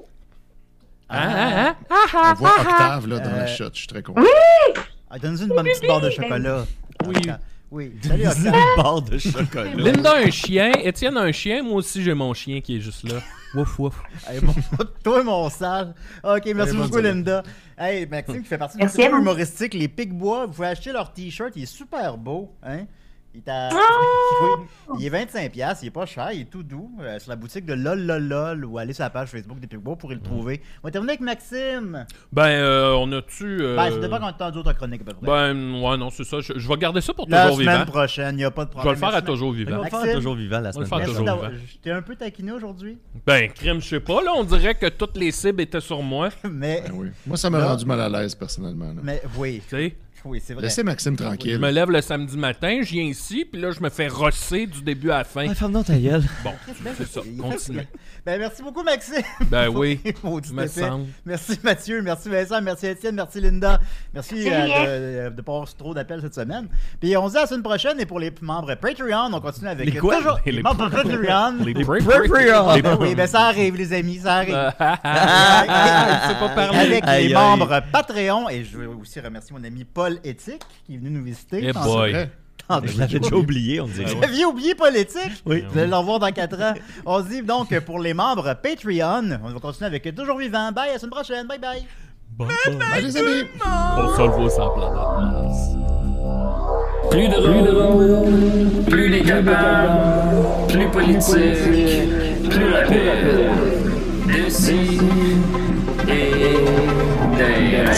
On voit Octave là, dans la shot. Je suis très content. Ah, donne-nous une bonne petite barre de chocolat. Oui. Oui. Salut, Octave. Une barre de chocolat. Linda a un chien, Étienne a un chien, moi aussi j'ai mon chien qui est juste là. Wouf wouf. Hey, bon, toi, mon sale. OK, merci Hey, beaucoup, bonne Linda. Hey, Maxime, qui fait partie du Merci à groupe vous. humoristique Les Pics-Bois. Vous pouvez acheter leur T-shirt. Il est super beau. Hein? Il est à... Oui, il est 25$. Il est pas cher. Il est tout doux. Sur la boutique de LOL ou allez sur la page Facebook des Pics-Bois pour le trouver. On va terminer avec Maxime. On a-tu... Ben, ça dépend quand on entend d'autres chroniques à peu près. Ouais, non, c'est ça. Je vais garder ça pour la toujours semaine vivant. prochaine, il n'y a pas de Je vais problème. le faire à Merci, toujours On vivant. va faire Maxime. toujours vivant la On va le semaine faire Merci toujours d'avoir... vivant. J'étais un peu taquiné aujourd'hui, Ben, crime, je sais pas, là, on dirait que toutes les cibles étaient sur moi. mais... Ben oui. Moi, ça m'a Là- rendu mal à l'aise personnellement. Là. Mais oui. Tu sais, Oui, c'est vrai. Laissez Maxime Je tranquille. me lève le samedi matin, je viens ici, puis là, je me fais rosser du début à la fin. Ouais, ferme donc ta gueule. Bon, c'est ça. Continue. Ben, merci beaucoup, Maxime. Ben oui, Maudit me épais. semble. Merci Mathieu, merci Vincent, merci Étienne, merci Linda. Merci Merci. de pas avoir trop d'appels cette semaine. Puis on se dit à la semaine prochaine et pour les membres Patreon, on continue avec Les quoi? toujours les membres Patreon. Les Patreon. Oui, ben ça arrive les amis, ça arrive. C'est pas parler. Avec Aïe, les aïe. membres Patreon et je veux aussi remercier mon ami Paul Éthique qui est venu nous visiter. Eh Tantôt. boy. Vrai. Je l'avais déjà oublié, on dirait. Vous aviez oublié politique? Oui. Vous allez le revoir dans 4 ans. On se dit donc pour les membres Patreon, on va continuer avec Toujours Vivant. Bye, à la semaine prochaine. Bye bye. Bye, les amis! On se le voit sur la planète Mars. Plus drôle, plus les capables, plus politique, plus rapide. D'ici et d'ailleurs.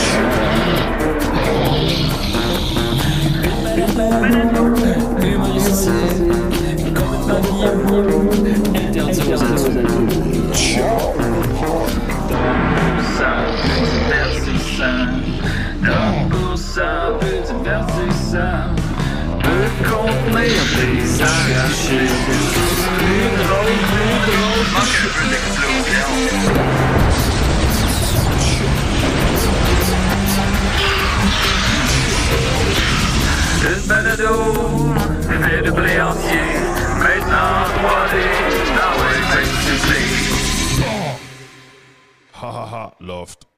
Humoristique, complètement vieux, interdit aux adultes. Ça peut divertissant, donc pour ça peut divertissant, peut contenir des arrachés. Plus drôle, manque un peu d'explosion. Une balado, fait de blé entier, maintenant 3D, dans les festivals. Ha ha ha, Loft.